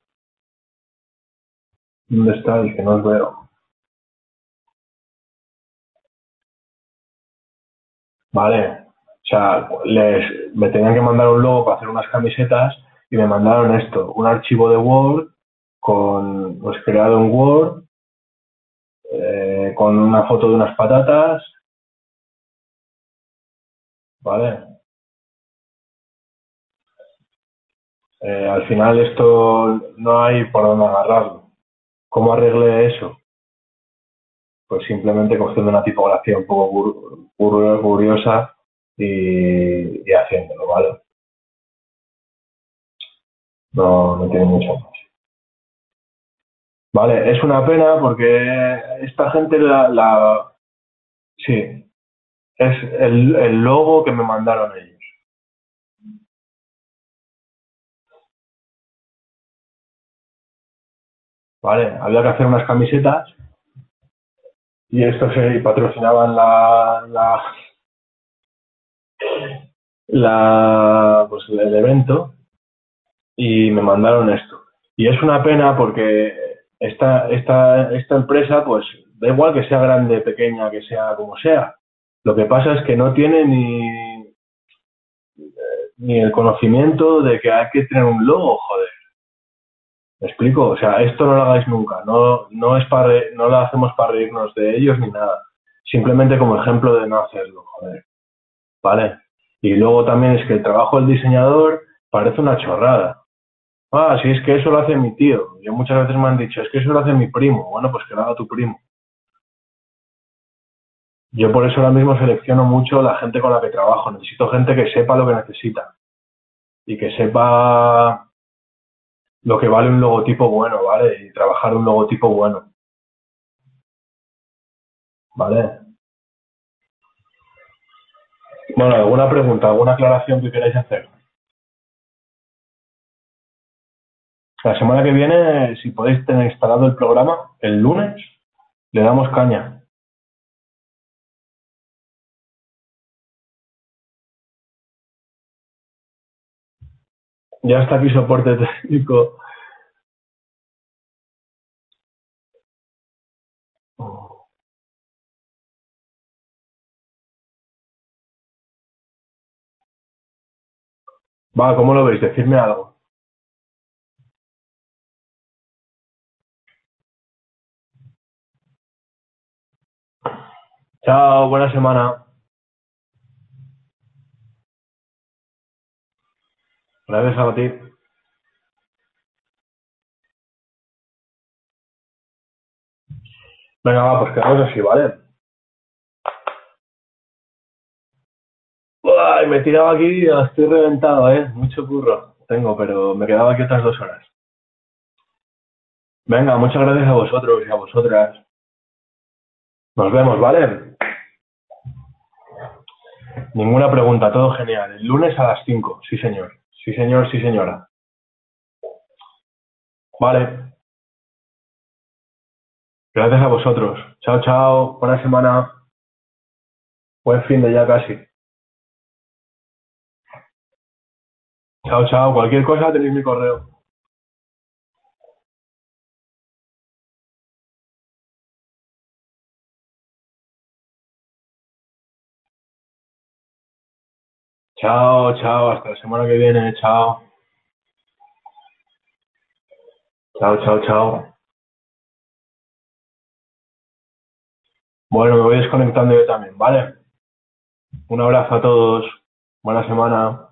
¿Dónde estáis? Que no os veo. Vale. O sea, me tenían que mandar un logo para hacer unas camisetas y me mandaron esto, un archivo de Word pues creado en Word, con una foto de unas patatas, ¿vale? Al final esto no hay por dónde agarrarlo. ¿Cómo arreglé eso? Pues simplemente cogiendo una tipografía un poco curiosa y haciéndolo, ¿vale? No tiene mucho más. Vale, es una pena porque esta gente sí, es el logo que me mandaron ellos. Vale, había que hacer unas camisetas y esto se patrocinaban pues el evento y me mandaron esto. Y es una pena porque esta empresa, pues da igual que sea grande, pequeña, que sea como sea. Lo que pasa es que no tiene ni el conocimiento de que hay que tener un logo, joder. ¿Me explico? O sea, esto no lo hagáis nunca. No es no lo hacemos para reírnos de ellos ni nada. Simplemente como ejemplo de no hacerlo, joder. ¿Vale? Y luego también es que el trabajo del diseñador parece una chorrada. Ah, sí, es que eso lo hace mi tío. Yo muchas veces me han dicho, es que eso lo hace mi primo. Bueno, pues que lo haga tu primo. Yo por eso ahora mismo selecciono mucho la gente con la que trabajo. Necesito gente que sepa lo que necesita y que sepa lo que vale un logotipo bueno, ¿vale? Y trabajar un logotipo bueno, ¿vale? Bueno, ¿alguna pregunta, alguna aclaración que queráis hacer? La semana que viene, si podéis tener instalado el programa, el lunes le damos caña. Ya está aquí soporte técnico. Va, ¿cómo lo veis? Decidme algo. Chao, buena semana. Gracias a ti. Venga, va, pues quedamos así, ¿vale? Uy, me he tirado aquí, estoy reventado, ¿eh? Mucho curro tengo, pero me quedaba aquí otras 2 horas. Venga, muchas gracias a vosotros y a vosotras. Nos vemos, ¿vale? Ninguna pregunta, todo genial. El lunes a las 5, sí señor. Sí señor, sí señora. Vale, gracias a vosotros. Chao, chao, buena semana. Buen fin de ya casi. Chao, chao, cualquier cosa tenéis mi correo. Chao, chao, hasta la semana que viene. Chao, chao, chao, chao. Bueno, me voy desconectando yo también, ¿vale? Un abrazo a todos. Buena semana.